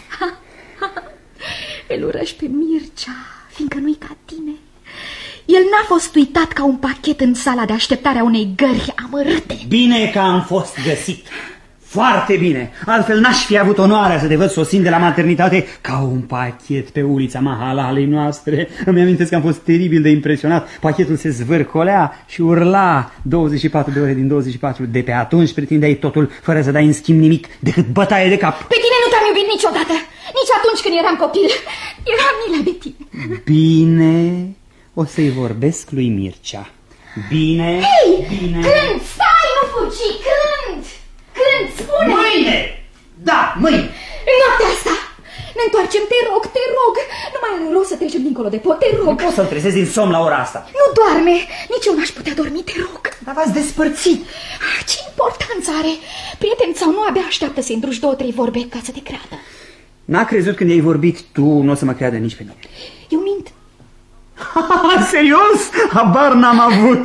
Îl urăși pe Mircea, fiindcă nu-i ca tine. El n-a fost uitat ca un pachet în sala de așteptare a unei gări amărâte. Bine că am fost găsit. Foarte bine. Altfel n-aș fi avut onoarea să te văd sosind de la maternitate ca un pachet pe ulița Mahalalei noastre. Îmi amintesc că am fost teribil de impresionat. Pachetul se zvârcolea și urla 24 de ore din 24. De pe atunci pretindeai totul fără să dai în schimb nimic decât bătaie de cap. Pe tine nu te-am iubit niciodată. Nici atunci când eram copil. Eram milă de tine. Bine, o să-i vorbesc lui Mircea. Bine, Hei, bine. Când? Stai, nu fugi, când? Când? Spune! Mâine! Da, mâine! În noaptea asta ne întoarcem, te rog, te rog. Nu mai are rost să trecem dincolo de pod, te rog. Nu poți să-l trezezi din somn la ora asta. Nu doarme, nici eu n-aș putea dormi, te rog. Dar v-ați despărțit. Ce importanță are? Prieten sau nu, abia așteaptă să-i îndruși 2-3 vorbe ca să te creadă. N-a crezut când i-ai vorbit tu, nu o să mă creadă nici pe mine. Eu mint. Serios? Habar n-am avut.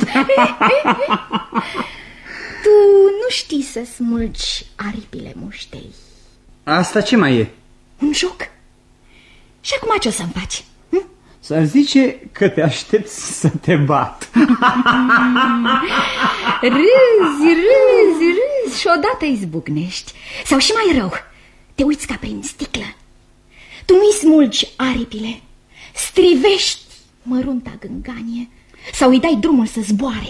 Tu nu știi să smulgi aripile muștei. Asta ce mai e? Un joc. Și acum ce o să-mi faci? S-ar zice că te aștepți să te bat. Râzi și odată izbucnești. Sau și mai rău, te uiți ca prin sticlă. Tu nu-i smulgi aripile, strivești mărunta gânganie sau îi dai drumul să zboare.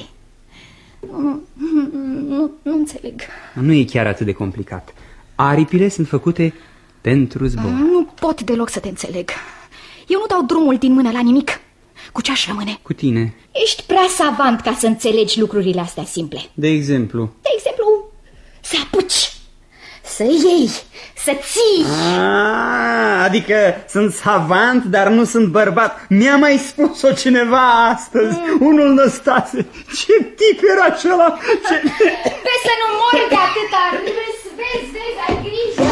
Nu înțeleg. Nu e chiar atât de complicat. Aripile sunt făcute pentru zbor. Nu pot deloc să te înțeleg. Eu nu dau drumul din mână la nimic. Cu ce aș rămâne? Cu tine. Ești prea savant ca să înțelegi lucrurile astea simple. De exemplu? De exemplu, să apuci, să iei, să ții. Adică sunt savant, dar nu sunt bărbat. Mi-a mai spus-o cineva astăzi. Unul Năstase. Ce tip era acela? Vezi să nu mori de atâta râs. Vezi, ai grijă.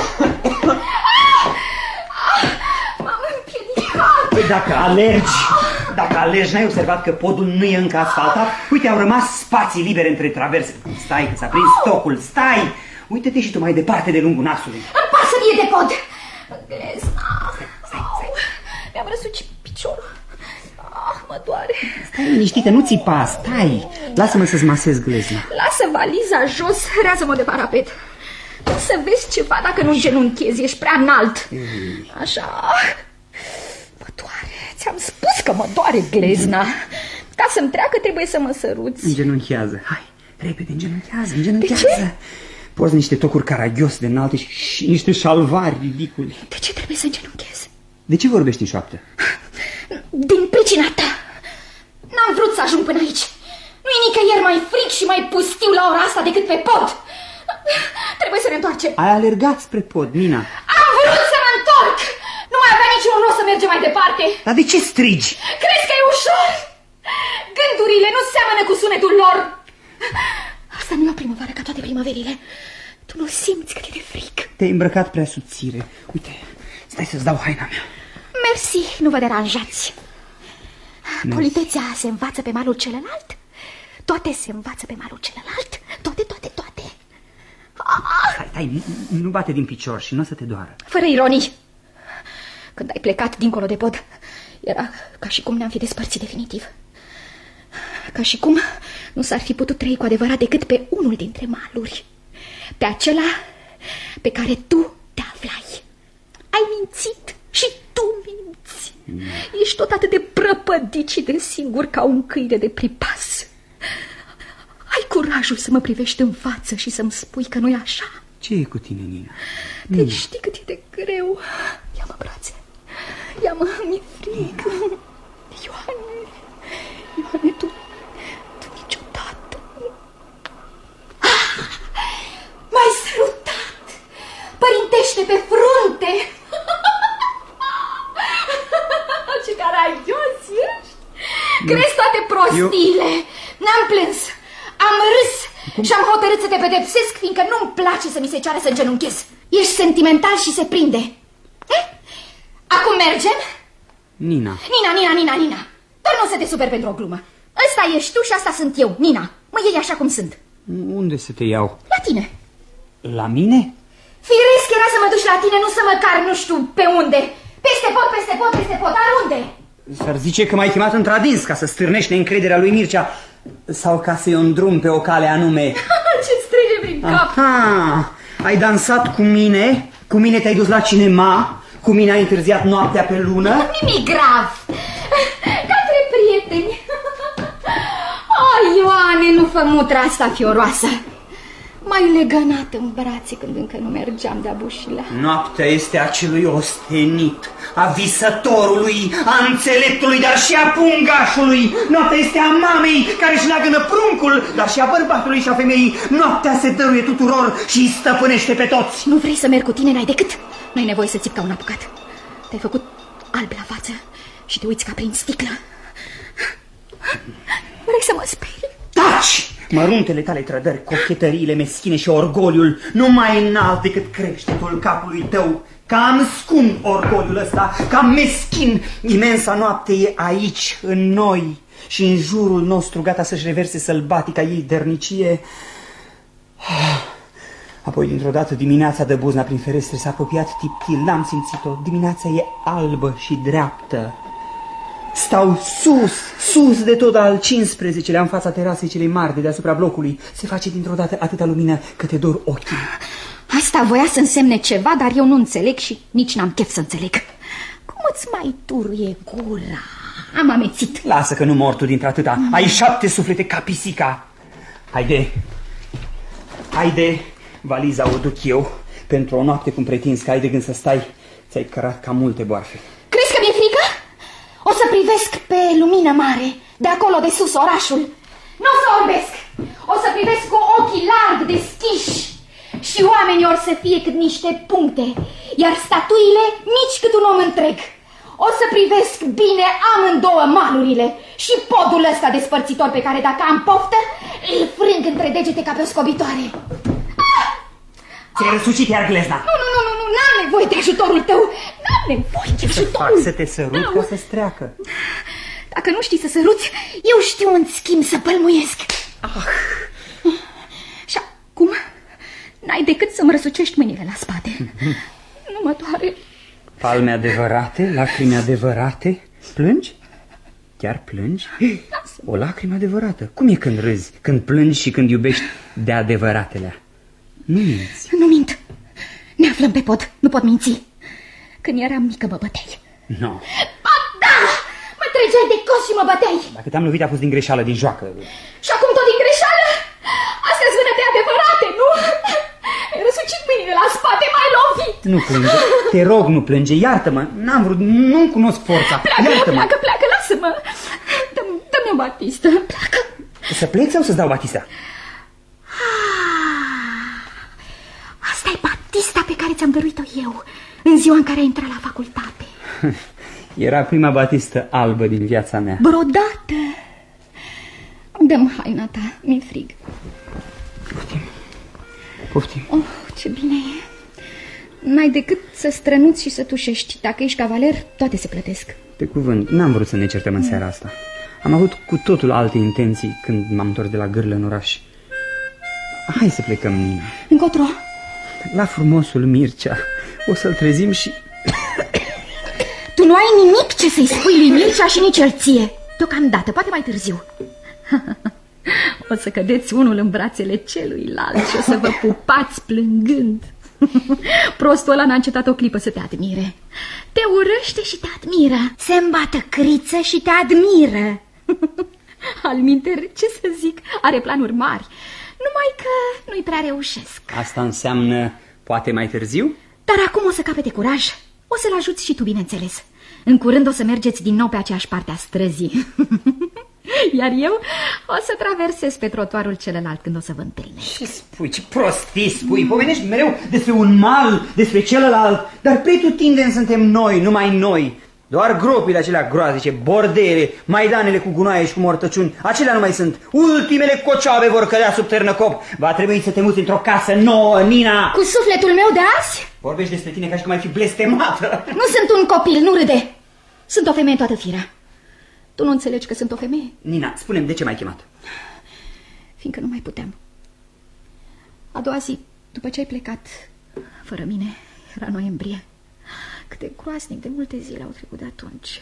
M-am împiedicat. Păi dacă alergi, n-ai observat că podul nu e încă asfaltat? Uite, au rămas spații libere între traverse. Stai, că s-a prins tocul, stai! Uite-te și tu mai departe de lungul nasului. Îmi pasă mie de pod. Stai. Mi-am răsucit piciorul. Mă doare. Stai liniștită, nu țipa, stai. Lasă-mă să-ți masez glezna. Lasă valiza jos, rează-mă de parapet. O să vezi ceva dacă nu genunchezi, ești prea înalt. Așa. Mă doare, ți-am spus că mă doare glezna. Ca să-mi treacă trebuie să mă săruți. Îngenunchează, hai, repede, îngenunchează. Porți niște tocuri caragios de înalte și niște șalvari ridiculi. De ce trebuie să îngenunchez? De ce vorbești în șoaptă? Din pricina ta. N-am vrut să ajung până aici. Nu-i nicăieri mai fric și mai pustiu la ora asta decât pe pod. Trebuie să ne întoarcem. Ai alergat spre pod, Nina. Am vrut să mă întorc. Nu mai avea niciun rost să mergem mai departe. Dar de ce strigi? Crezi că e ușor? Gândurile nu seamănă cu sunetul lor. Asta nu e o primăvară ca toate primăverile. Tu nu simți cât e de fric. Te-ai îmbrăcat prea subțire. Uite, stai să-ți dau haina mea. Mersi, nu vă deranjați. Politețea se învață pe malul celălalt. Toate se învață pe malul celălalt. Toate. Stai, nu bate din picior și nu o să te doară. Fără ironii. Când ai plecat dincolo de pod, era ca și cum ne-am fi despărțit definitiv. Ca și cum nu s-ar fi putut trăi cu adevărat decât pe unul dintre maluri. Pe acela pe care tu te aflai. Ai mințit și tu minți. Ești tot atât de prăpădit și de singur ca un câine de pripas. Ai curajul să mă privești în față și să-mi spui că nu e așa? Ce e cu tine, Nina? Deci știi cât e de greu. Ia-mă în brațe. Ia-mă, mi-e frig. Ioane, tu niciodată. M-ai sărutat. Părintește pe frunte. Ce caragios ești. Crezi toate prostiile. N-am plâns. Am râs. Și am hotărât să te pedepsesc, fiindcă nu-mi place să mi se ceară să îngenunchez. Ești sentimental și se prinde. Acum mergem? Nina. Nina. Dar nu o să te super pentru o glumă. Ăsta ești tu și asta sunt eu, Nina. Mă iei așa cum sunt. Unde să te iau? La tine. La mine? Firesc era să mă duci la tine, nu să măcar nu știu pe unde. Peste pot, dar unde? S-ar zice că m-ai chemat într-adins ca să stârnești neîncrederea lui Mircea sau ca să-i îndrum pe o cale anume. Ce strige prin cap. Aha, ai dansat cu mine? Cu mine te-ai dus la cinema? Cu mine ai întârziat noaptea pe lună? Nimic grav. Ca trei prieteni. Ioane, nu fă mutra asta fioroasă. M-ai legănat în brațe când încă nu mergeam de-a bușilea. Noaptea este a celui ostenit, a visătorului, a înțeleptului, dar și a pungașului. Noaptea este a mamei care își leagănă pruncul, dar și a bărbatului și a femeii. Noaptea se dăruie tuturor și îi stăpânește pe toți. Nu vrei să merg cu tine, n-ai decât. Nu ai nevoie să țipi ca un apucat. Te-ai făcut alb la față și te uiți ca prin sticlă. Vrei să mă sperii? Taci! Măruntele tale trădări, cochetăriile meschine și orgoliul nu mai înalt decât creștetul capului tău. Cam scund orgoliul ăsta, cam meschin. Imensa noapte e aici, în noi și în jurul nostru, gata să-și reverse sălbatica ei dărnicie. Apoi, dintr-o dată, dimineața de buzna prin ferestre s-a apropiat tiptil, n-am simțit-o. Dimineața e albă și dreaptă. Stau sus de tot al 15-lea în fața terasei celei mari de deasupra blocului. Se face dintr-o dată atâta lumină că te dor ochii. Asta voia să însemne ceva, dar eu nu înțeleg și nici n-am chef să înțeleg. Cum îți mai turuie gura? Am amețit. Lasă că nu mor tu dintr-atâta. Ai 7 suflete ca pisica. Haide, valiza o duc eu. Pentru o noapte cum pretinzi că ai de gând să stai, ți-ai cărat ca multe boarfe. Crezi că mi-e frică? O să privesc pe lumină mare, de acolo de sus, orașul. Nu o să orbesc. O să privesc cu ochii larg deschiși. Și oamenii or să fie cât niște puncte, iar statuile mici cât un om întreg. O să privesc bine amândouă malurile și podul ăsta despărțitor pe care, dacă am poftă, îl frâng între degete ca pe o scobitoare. Ți-ai răsucit iar glezna. Nu, n-am nevoie de ajutorul tău. N-am nevoie de ajutorul. Fac să te sărut ca să-ți treacă. Dacă nu știi să săruți, eu știu în schimb să pălmuiesc. Și acum n-ai decât să-mi răsucești mâinile la spate. Nu mă doare. Palme adevărate, lacrimi adevărate. Plângi? Chiar plângi? O lacrimă adevărată. Cum e când râzi, când plângi și când iubești de adevăratelea? Nu minți. Nu mint. Ne aflăm pe pod, nu pot minți. Când eram mică mă băteai. Nu. Ba da! Mă trăgeai de cos și mă băteai. Dacă te-am lovit a fost din greșeală, din joacă. Și acum tot din greșeală? Astea-s vânăte adevărate, nu? Mi-ai răsucit mâinile la spate, m-ai lovit. Nu plânge, te rog, nu plânge, iartă-mă. N-am vrut, nu cunosc forța. Pleacă, lasă-mă. Dă-mi o batistă, pleacă. Să plec sau să-ți dau batista? Asta e batista pe care ți-am dăruit-o eu în ziua în care ai intrat la facultate. Era prima batistă albă din viața mea. Brodată. Dă-mi haina ta, mi-e frig. Poftim. Oh, ce bine e. N-ai decât să strănuți și să tușești. Dacă ești cavaler, toate se plătesc. Pe cuvânt, n-am vrut să ne certăm în seara asta. Am avut cu totul alte intenții când m-am întors de la Gârlă în oraș. Hai să plecăm, Nina. Încotro? La frumosul Mircea. O să-l trezim și... Tu nu ai nimic ce să-i spui lui Mircea și nici el ție. Deocamdată, poate mai târziu. O să cădeți unul în brațele celuilalt și o să vă pupați plângând. Prostul ăla n-a încetat o clipă să te admire. Te urăște și te admiră. Se îmbată criță și te admiră. Alminteri, ce să zic, are planuri mari. Numai că nu-i prea reușesc. Asta înseamnă poate mai târziu? Dar acum o să capete curaj. O să-l ajuți și tu, bineînțeles. În curând o să mergeți din nou pe aceeași parte a străzii. Iar eu o să traversez pe trotuarul celălalt când o să vă întâlnesc. Ce spui? Ce prostii spui? Pomenești mereu despre un mal, despre celălalt. Dar pretutindeni suntem noi, numai noi. Doar gropile acelea groazice, bordele, maidanele cu gunoaie și cu mortăciuni, acelea nu mai sunt. Ultimele cocioabe vor cădea sub târnăcop. Va trebui să te muți într-o casă nouă, Nina. Cu sufletul meu de azi? Vorbești despre tine ca și cum ai fi blestemată. Nu sunt un copil, nu râde. Sunt o femeie în toată firea. Tu nu înțelegi că sunt o femeie? Nina, spune-mi, de ce m-ai chemat? Fiindcă nu mai puteam. A doua zi, după ce ai plecat, fără mine, era noiembrie. Cât de groaznic de multe zile au trecut de atunci.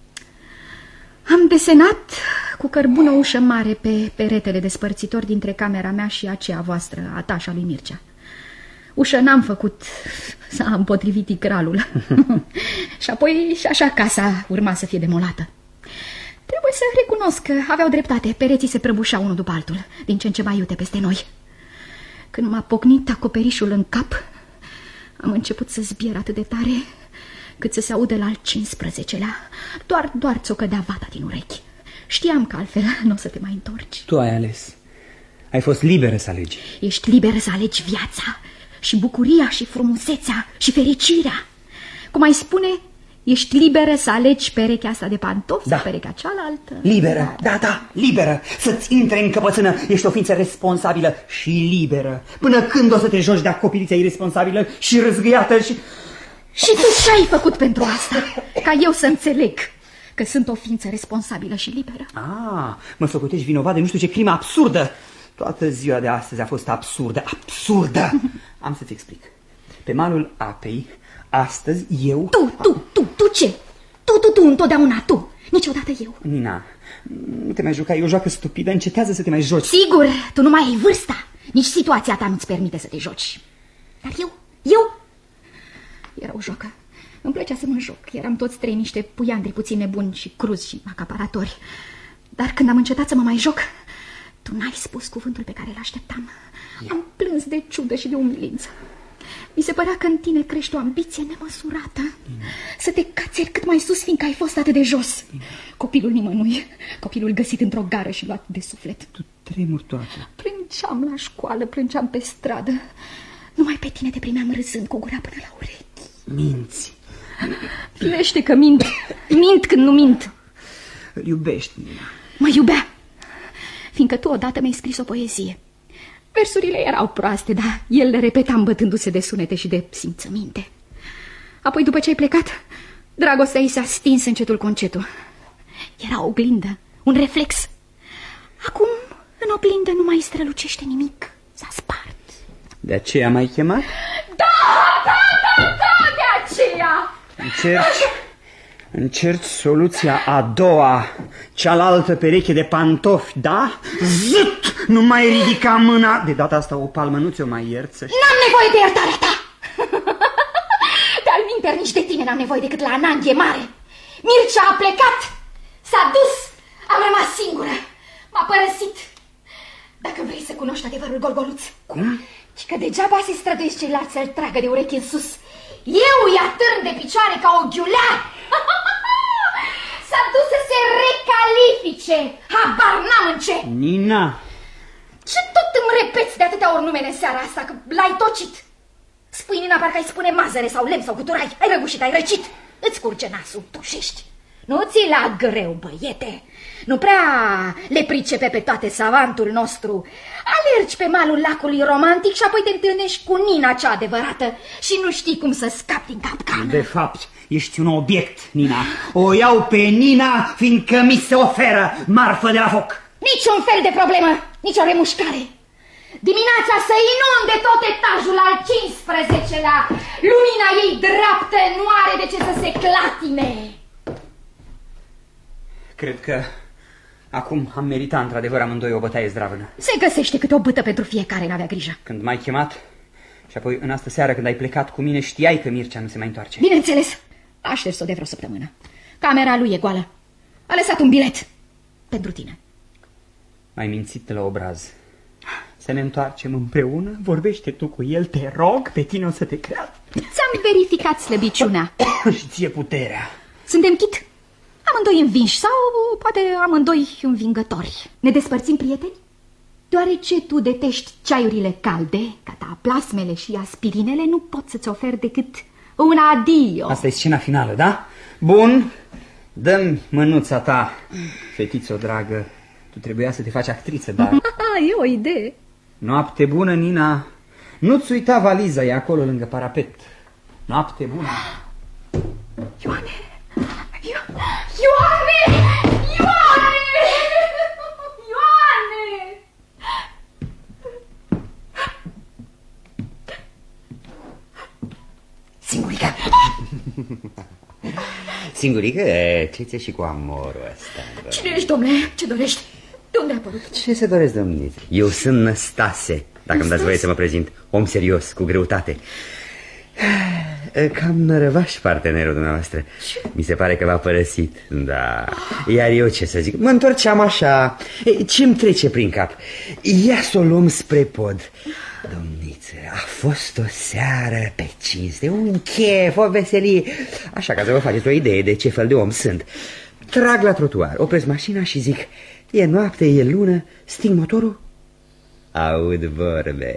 Am desenat cu cărbună o ușă mare pe peretele despărțitor dintre camera mea și aceea voastră, a ta și a lui Mircea. Ușă n-am făcut să am potrivit icralul. Și apoi și așa casa urma să fie demolată. Trebuie să recunosc că aveau dreptate. Pereții se prăbușau unul după altul, din ce în ce mai iute peste noi. Când m-a pocnit acoperișul în cap, am început să zbier atât de tare cât să se audă la al 15-lea. Doar ți-o cădea vata din urechi. Știam că altfel nu o să te mai întorci. Tu ai ales. Ai fost liberă să alegi. Ești liberă să alegi viața și bucuria și frumusețea și fericirea. Cum ai spune, ești liberă să alegi perechea asta de pantofi sau perechea cealaltă. Liberă, da, liberă. Să-ți intre în căpățână. Ești o ființă responsabilă și liberă. Până când o să te joci de-a copilița irresponsabilă și râzgâiată și... Și tu ce ai făcut pentru asta? Ca eu să înțeleg că sunt o ființă responsabilă și liberă. Mă socotești vinovat de nu știu ce crimă absurdă. Toată ziua de astăzi a fost absurdă. Am să-ți explic. Pe malul apei, astăzi eu... Tu ce? Tu, întotdeauna tu. Niciodată eu. Nina, nu te mai juca, e o joacă stupidă, încetează să te mai joci. Sigur, tu nu mai ai vârsta. Nici situația ta nu-ți permite să te joci. Dar eu... Era o joacă. Îmi plăcea să mă joc. Eram toți trei niște puiandri puțin nebuni și cruzi și acaparatori. Dar când am încetat să mă mai joc, tu n-ai spus cuvântul pe care îl așteptam. Am plâns de ciudă și de umilință. Mi se părea că în tine crește o ambiție nemăsurată. Să te cațeri cât mai sus, fiindcă ai fost atât de jos. Copilul nimănui, copilul găsit într-o gară și luat de suflet. Tu tremuri toată. Plângeam la școală, plângeam pe stradă. Numai pe tine te primeam râzând cu gura până la urechi. Minți. Firește că mint. Mint când nu mint. Îl iubești, Nina. Mă iubea, fiindcă tu odată mi-ai scris o poezie. Versurile erau proaste, dar el le repeta îmbătându-se de sunete și de simțăminte. Apoi, după ce ai plecat, dragostea ei s-a stins încetul cu încetul. Era o oglindă, un reflex. Acum, în oglindă nu mai strălucește nimic. S-a spart. De aceea m-ai chemat? Da, de aceea! Încerci soluția a doua, cealaltă pereche de pantofi, da? Zut! Nu mai ridica mâna. De data asta o palmă nu ți-o mai ierță. N-am nevoie de iertarea ta! De-al minter, nici de tine n-am nevoie decât la ananghie mare. Mircea a plecat, s-a dus, am rămas singură, m-a părăsit. Dacă vrei să cunoști adevărul, Golgoluț. Cum? Și că degeaba se străduiesc ceilalți să-l tragă de urechi în sus. Eu îi atârn de picioare ca o ghiulea. S-a dus să se recalifice. Habar n-am în ce. Nina. Ce tot îmi repeți de atâtea ori numele în seara asta, că l-ai tocit? Spui, Nina, parcă ai spune mazăre sau lemn sau cuturai. Ai răgușit, ai răcit. Îți curge nasul, tușești. Nu ți la greu, băiete. Nu prea le pricepe pe toate savantul nostru. Alergi pe malul lacului romantic și apoi te întâlnești cu Nina cea adevărată și nu știi cum să scapi din capcană. De fapt, Ești un obiect, Nina. O iau pe Nina, fiindcă mi se oferă marfă de la foc. Niciun fel de problemă, nicio remușcare. Dimineața să inunde tot etajul al 15-lea. Lumina ei dreaptă nu are de ce să se clatine. Cred că acum am meritat într-adevăr amândoi o bătaie zdravână. Se găsește câte o bâtă pentru fiecare, n-avea grijă. Când m-ai chemat și apoi în astă seară când ai plecat cu mine, știai că Mircea nu se mai întoarce. Bineînțeles, a șters-o de vreo săptămână. Camera lui e goală. A lăsat un bilet pentru tine. M-ai mințit la obraz. Să ne întoarcem împreună? Vorbește tu cu el, te rog, pe tine o să te creadă. Ți-am verificat slăbiciunea. Și ție puterea. Suntem chit? Amândoi învinși sau poate amândoi învingători. Ne despărțim, prieteni? Deoarece tu detești ceaiurile calde, cataplasmele și aspirinele, nu pot să-ți ofer decât un adio. Asta e scena finală, da? Bun, dă-mi mânuța ta, fetițo dragă. Tu trebuia să te faci actriță, dar... E o idee. Noapte bună, Nina. Nu-ți uita valiza, e acolo lângă parapet. Noapte bună. Ioane! Ioane! Ioane! Ioane! Singurică! Singurică, ce ți-e și cu amorul ăsta? Cine ești, domnule? Ce dorești? De unde a apărut? Ce se doresc, domniți? Eu sunt Năstase, dacă îmi dați voie să mă prezint. Om serios, cu greutate. Cam nărăvaș partenerul dumneavoastră. Mi se pare că v-a părăsit. Da. Iar eu ce să zic? Mă întorceam așa. Ce-mi trece prin cap? Ia să o luăm spre pod. Domniță, a fost o seară pe cinste, un chef, o veselie. Așa, ca să vă faceți o idee de ce fel de om sunt. Trag la trotuar, opresc mașina și zic: e noapte, e lună, sting motorul. Aud vorbe.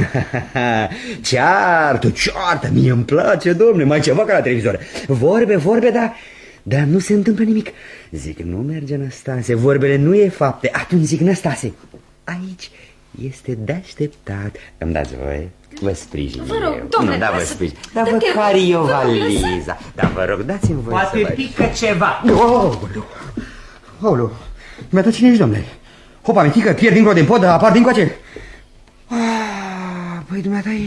Ceartă, mie îmi place, domne, mai ceva ca la televizor. Vorbe, dar nu se întâmplă nimic. Zic, nu merge, Năstase, vorbele nu e fapte. Atunci zic, Năstase, aici este de așteptat. Îmi dați voie? Vă sprijin. Vă rog, domnule, da, vă sprijin. Dar vă care eu valiza. Dar vă rog, dați-mi voie să vă... Poate pică ceva. Aoleu, mi-a cine ești, domnule? Hopa, mitică, pierd dincolo de pod, apar dincoace. Păi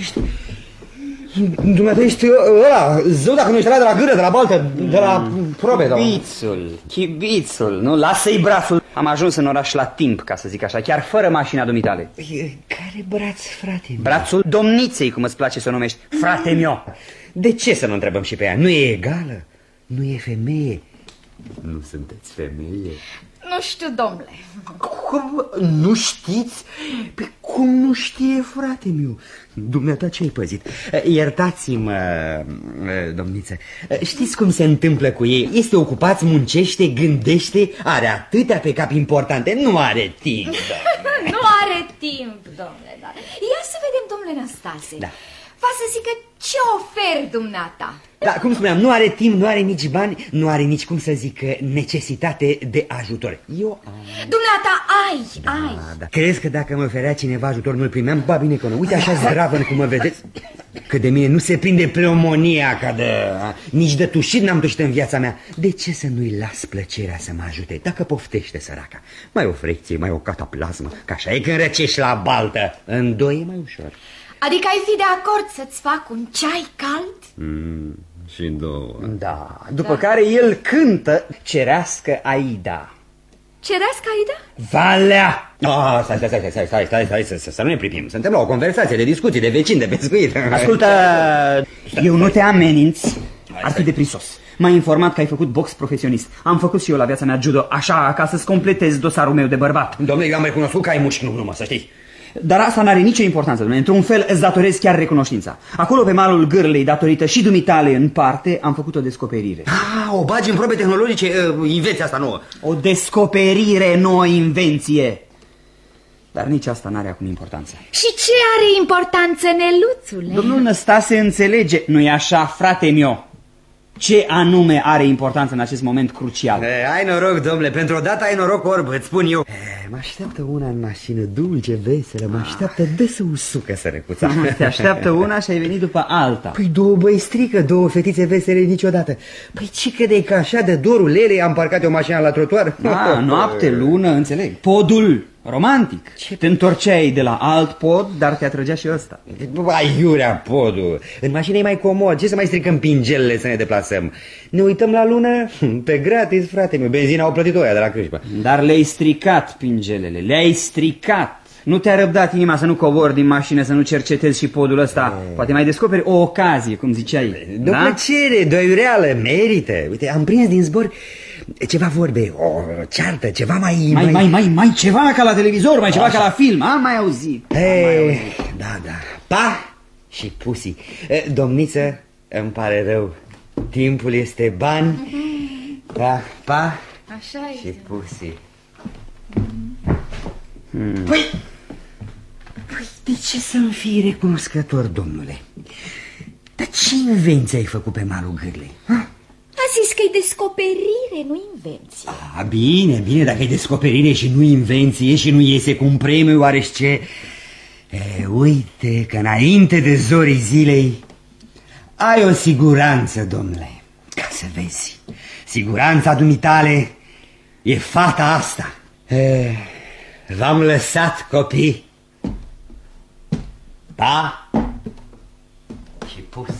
dumneata ești ăla, zău dacă nu ești ăla de la gâră, de la baltă, de la probe. Chibițul, nu? Lasă-i brațul. Am ajuns în oraș la timp, ca să zic așa, chiar fără mașina dumitale. Care braț, frate meu? Brațul domniței, cum îți place să o numești, frate meu. De ce să nu întrebăm și pe ea? Nu e egală? Nu e femeie? Nu sunteți femeie? Nu știu, domnule. Cum? Nu știți? Pe cum nu știe, frate meu? Dumneata, ce ai păzit? Iertați-mă, domniță. Știți cum se întâmplă cu ei? Este ocupat, muncește, gândește, are atâtea pe cap importante. Nu are timp. Nu are timp, domnule. Da. Ia să vedem, domnule Năstase. Da. Va să zică ce oferi dumneata. Da, cum spuneam, nu are timp, nu are nici bani, nu are nici, cum să zic, necesitate de ajutor. Eu am... Dumneata ai. Da. Crezi că dacă mă oferea cineva ajutor nu-l primeam? Ba bine că nu. Uite așa zdravăn cum mă vedeți, că de mine nu se prinde pleomonia ca de... Nici de tușit n-am tușit în viața mea. De ce să nu-i las plăcerea să mă ajute? Dacă poftește săraca, mai o frecție, mai o cataplasmă, că așa e când răcești la baltă. În doi e mai ușor. Adică ai fi de acord să-ți fac un ceai cald? Și două. Da, după care el cântă Cerească Aida. Cerească Aida? Valea! Stai, să nu ne pripim. Suntem la o conversație de discuții, de vecini, de pescuit. Ascultă, eu nu te ameninț. Ar fi deprisos. M-ai informat că ai făcut box profesionist. Am făcut și eu la viața mea judo, așa, ca să-ți completez dosarul meu de bărbat. Domnule, eu am recunoscut că ai mușchi în glumă, să știi. Dar asta n-are nicio importanță, domnule. Într-un fel îți datorez chiar recunoștința. Acolo pe malul Gârlei, datorită și dumitale în parte, am făcut o descoperire. O bagi în probe tehnologice, invenția asta nouă. O descoperire nouă, invenție. Dar nici asta n-are acum importanță. Și ce are importanță, Neluțule? Domnul Năstase înțelege, nu-i așa, frate meu? Ce anume are importanță în acest moment crucial? Ai noroc, domnule, pentru o dată ai noroc, orb, îți spun eu. Mă așteaptă una în mașină, dulce, veselă, mă așteaptă de să usucă sărăcuța. Te așteaptă una și ai venit după alta. Păi două băistrică, două fetițe vesele niciodată. Păi ce credeai că așa de dorul lelei am parcat eu mașina la trotuar? Noapte, lună, înțeleg. Podul romantic. Te întorceai de la alt pod, dar te atrăgea și ăsta. Aiurea podul. În mașină e mai comod. Ce să mai stricăm pingelele să ne deplasăm? Ne uităm la lună pe gratis, frate meu. Benzina au plătit-o aia de la Crâșbă. Dar le-ai stricat pingelele, le-ai stricat. Nu te-a răbdat inima să nu cobori din mașină, să nu cercetezi și podul ăsta. Poate mai descoperi o ocazie, cum ziceai. De plăcere, de o iureală, merită. Uite, am prins din zbor ceva vorbe, o ceartă, ceva mai ceva ca la televizor, mai ceva ca la film. Am mai auzit. Da. Pa și pusi. Domniță, îmi pare rău. Timpul este bani. Da, pa. Așa și pusi. Păi, de ce să-mi fii recunoscător, domnule? Dar ce invenție ai făcut pe malul Gârlei? A zis că e descoperire, nu invenție. Bine, dacă e descoperire și nu invenție și nu iese cu un premiu, oareși ce? Uite că înainte de zorii zilei ai o siguranță, domnule. Ca să vezi, siguranța dumitale e fata asta. V-am lăsat, copii. Pa și pusi.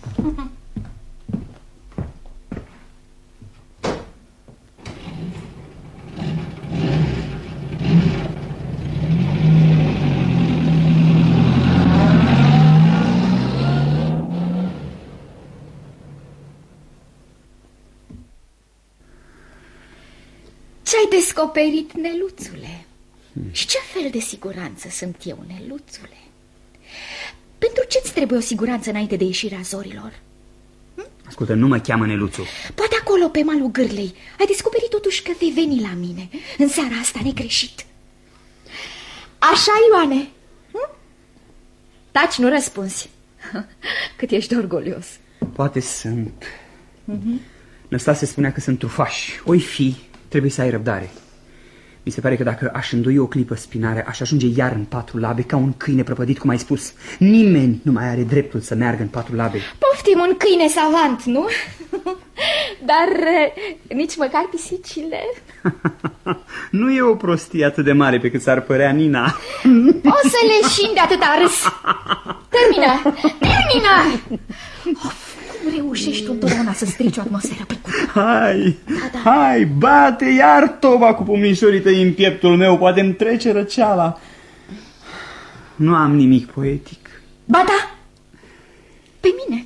Ce-ai descoperit, Neluțule? Și ce fel de siguranță sunt eu, Neluțule? Pentru ce-ți trebuie o siguranță înainte de ieșirea zorilor? Ascultă, nu mă cheamă Neluțu. Poate acolo, pe malul Gârlei, ai descoperit totuși că vei veni la mine în seara asta negreșit. Așa, Ioane? Taci, nu răspunzi. Cât ești de orgolios. Poate sunt. Năstase spunea că sunt trufași. Oi fi, trebuie să ai răbdare. Mi se pare că dacă aș îndoi o clipă spinare, aș ajunge iar în patru labe ca un câine prăpădit, cum ai spus. Nimeni nu mai are dreptul să meargă în patru labe. Poftim, un câine savant, nu? Dar nici măcar pisicile. Nu e o prostie atât de mare pe cât s-ar părea, Nina. O să leșin de atâta râs. Termină! Cum reușești întotdeauna să strici o atmosferă plăcută? Hai, bate iar toba cu pumnișorii tăi în pieptul meu, poate îmi trece răceala. Nu am nimic poetic. Ba da, pe mine.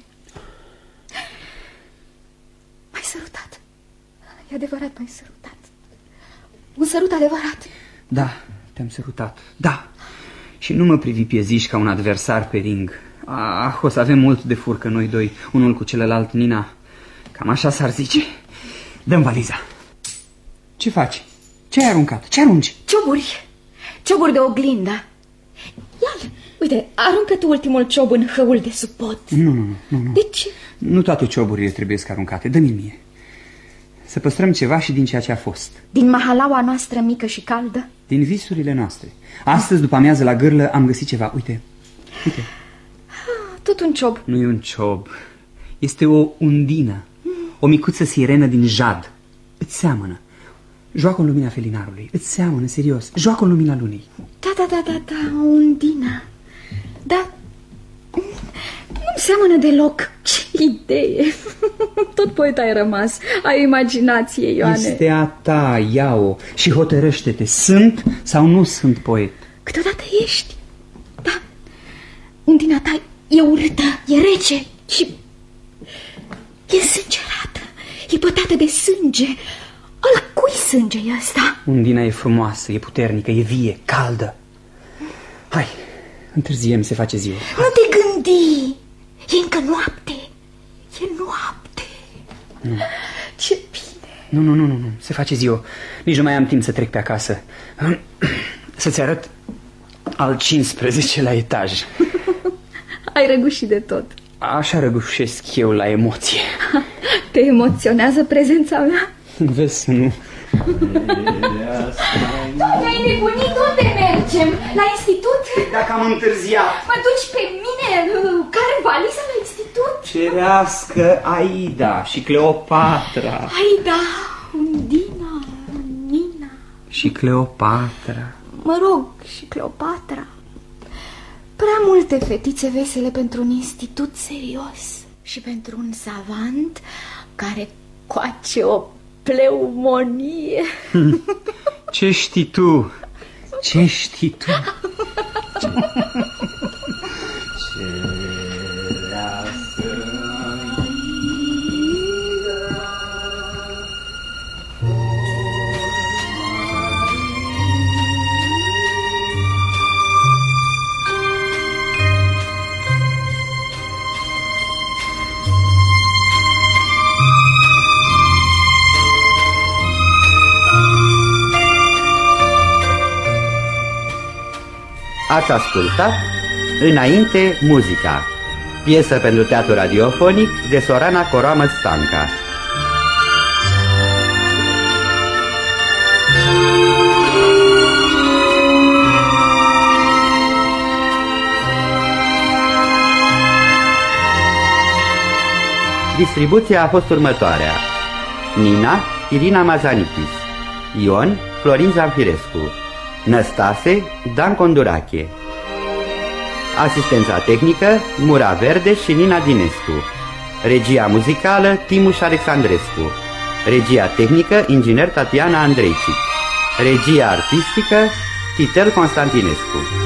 M-ai sărutat. E adevărat, m-ai sărutat. Un sărut adevărat. Da, te-am sărutat, da. Și nu mă privi pieziș ca un adversar pe ring. O să avem mult de furcă noi doi, unul cu celălalt, Nina. Cam așa s-ar zice. Dă-mi valiza. Ce faci? Ce ai aruncat? Ce arunci? Cioburi de oglindă. Ia-l, uite, aruncă tu ultimul ciob în hăul de sub pod. Nu. De ce? Nu toate cioburile trebuie aruncate, dă-mi mie. Să păstrăm ceva și din ceea ce a fost. Din mahalaua noastră mică și caldă? Din visurile noastre. Astăzi, după amiază, la Gârlă, am găsit ceva, uite. Tot un ciob. Nu e un ciob, este o undină. O micuță sirenă din jad. Îți seamănă. Joacă în lumina felinarului. Îți seamănă, serios. Joacă în lumina lunii. Da, o undină. Da, nu-mi seamănă deloc. Ce idee. Tot poet ai rămas. Ai imaginație, Ioane. Este a ta, ia-o și hotărăște-te. Sunt sau nu sunt poet? Câteodată ești. Da, undina ta e urâtă, e rece și e sângerată. E pătată de sânge. Al cui sânge e ăsta? Undina e frumoasă, e puternică, e vie, caldă. Hai, întârziem, se face ziua. Nu te gândi, e încă noapte. E noapte. Nu. Ce bine. Nu, se face ziua. Nici nu mai am timp să trec pe acasă. Să-ți arăt al 15-lea etaj. Ai răgușit de tot. Așa răgușesc eu la emoție. Te emoționează prezența mea? Vezi, nu. Tu ne-ai nebunit, unde mergem? La institut? Dacă am întârziat. Mă duci pe mine, care valiza la institut? Cerească Aida și Cleopatra. Aida, Undina, Nina. Și Cleopatra. Mă rog, și Cleopatra. Prea multe fetițe vesele pentru un institut serios și pentru un savant care coace o pneumonie. Ce știi tu? Ce știi tu? Ați ascultat Înainte muzica, piesă pentru teatru radiofonic de Sorana Coroamă Stanca. Distribuția a fost următoarea: Nina, Irina Mazanitis, Ion, Florin Zanfirescu, Năstase, Dan Condurache. Asistența tehnică, Mura Verde și Nina Dinescu. Regia muzicală, Timuș Alexandrescu. Regia tehnică, inginer Tatiana Andreicic. Regia artistică, Titel Constantinescu.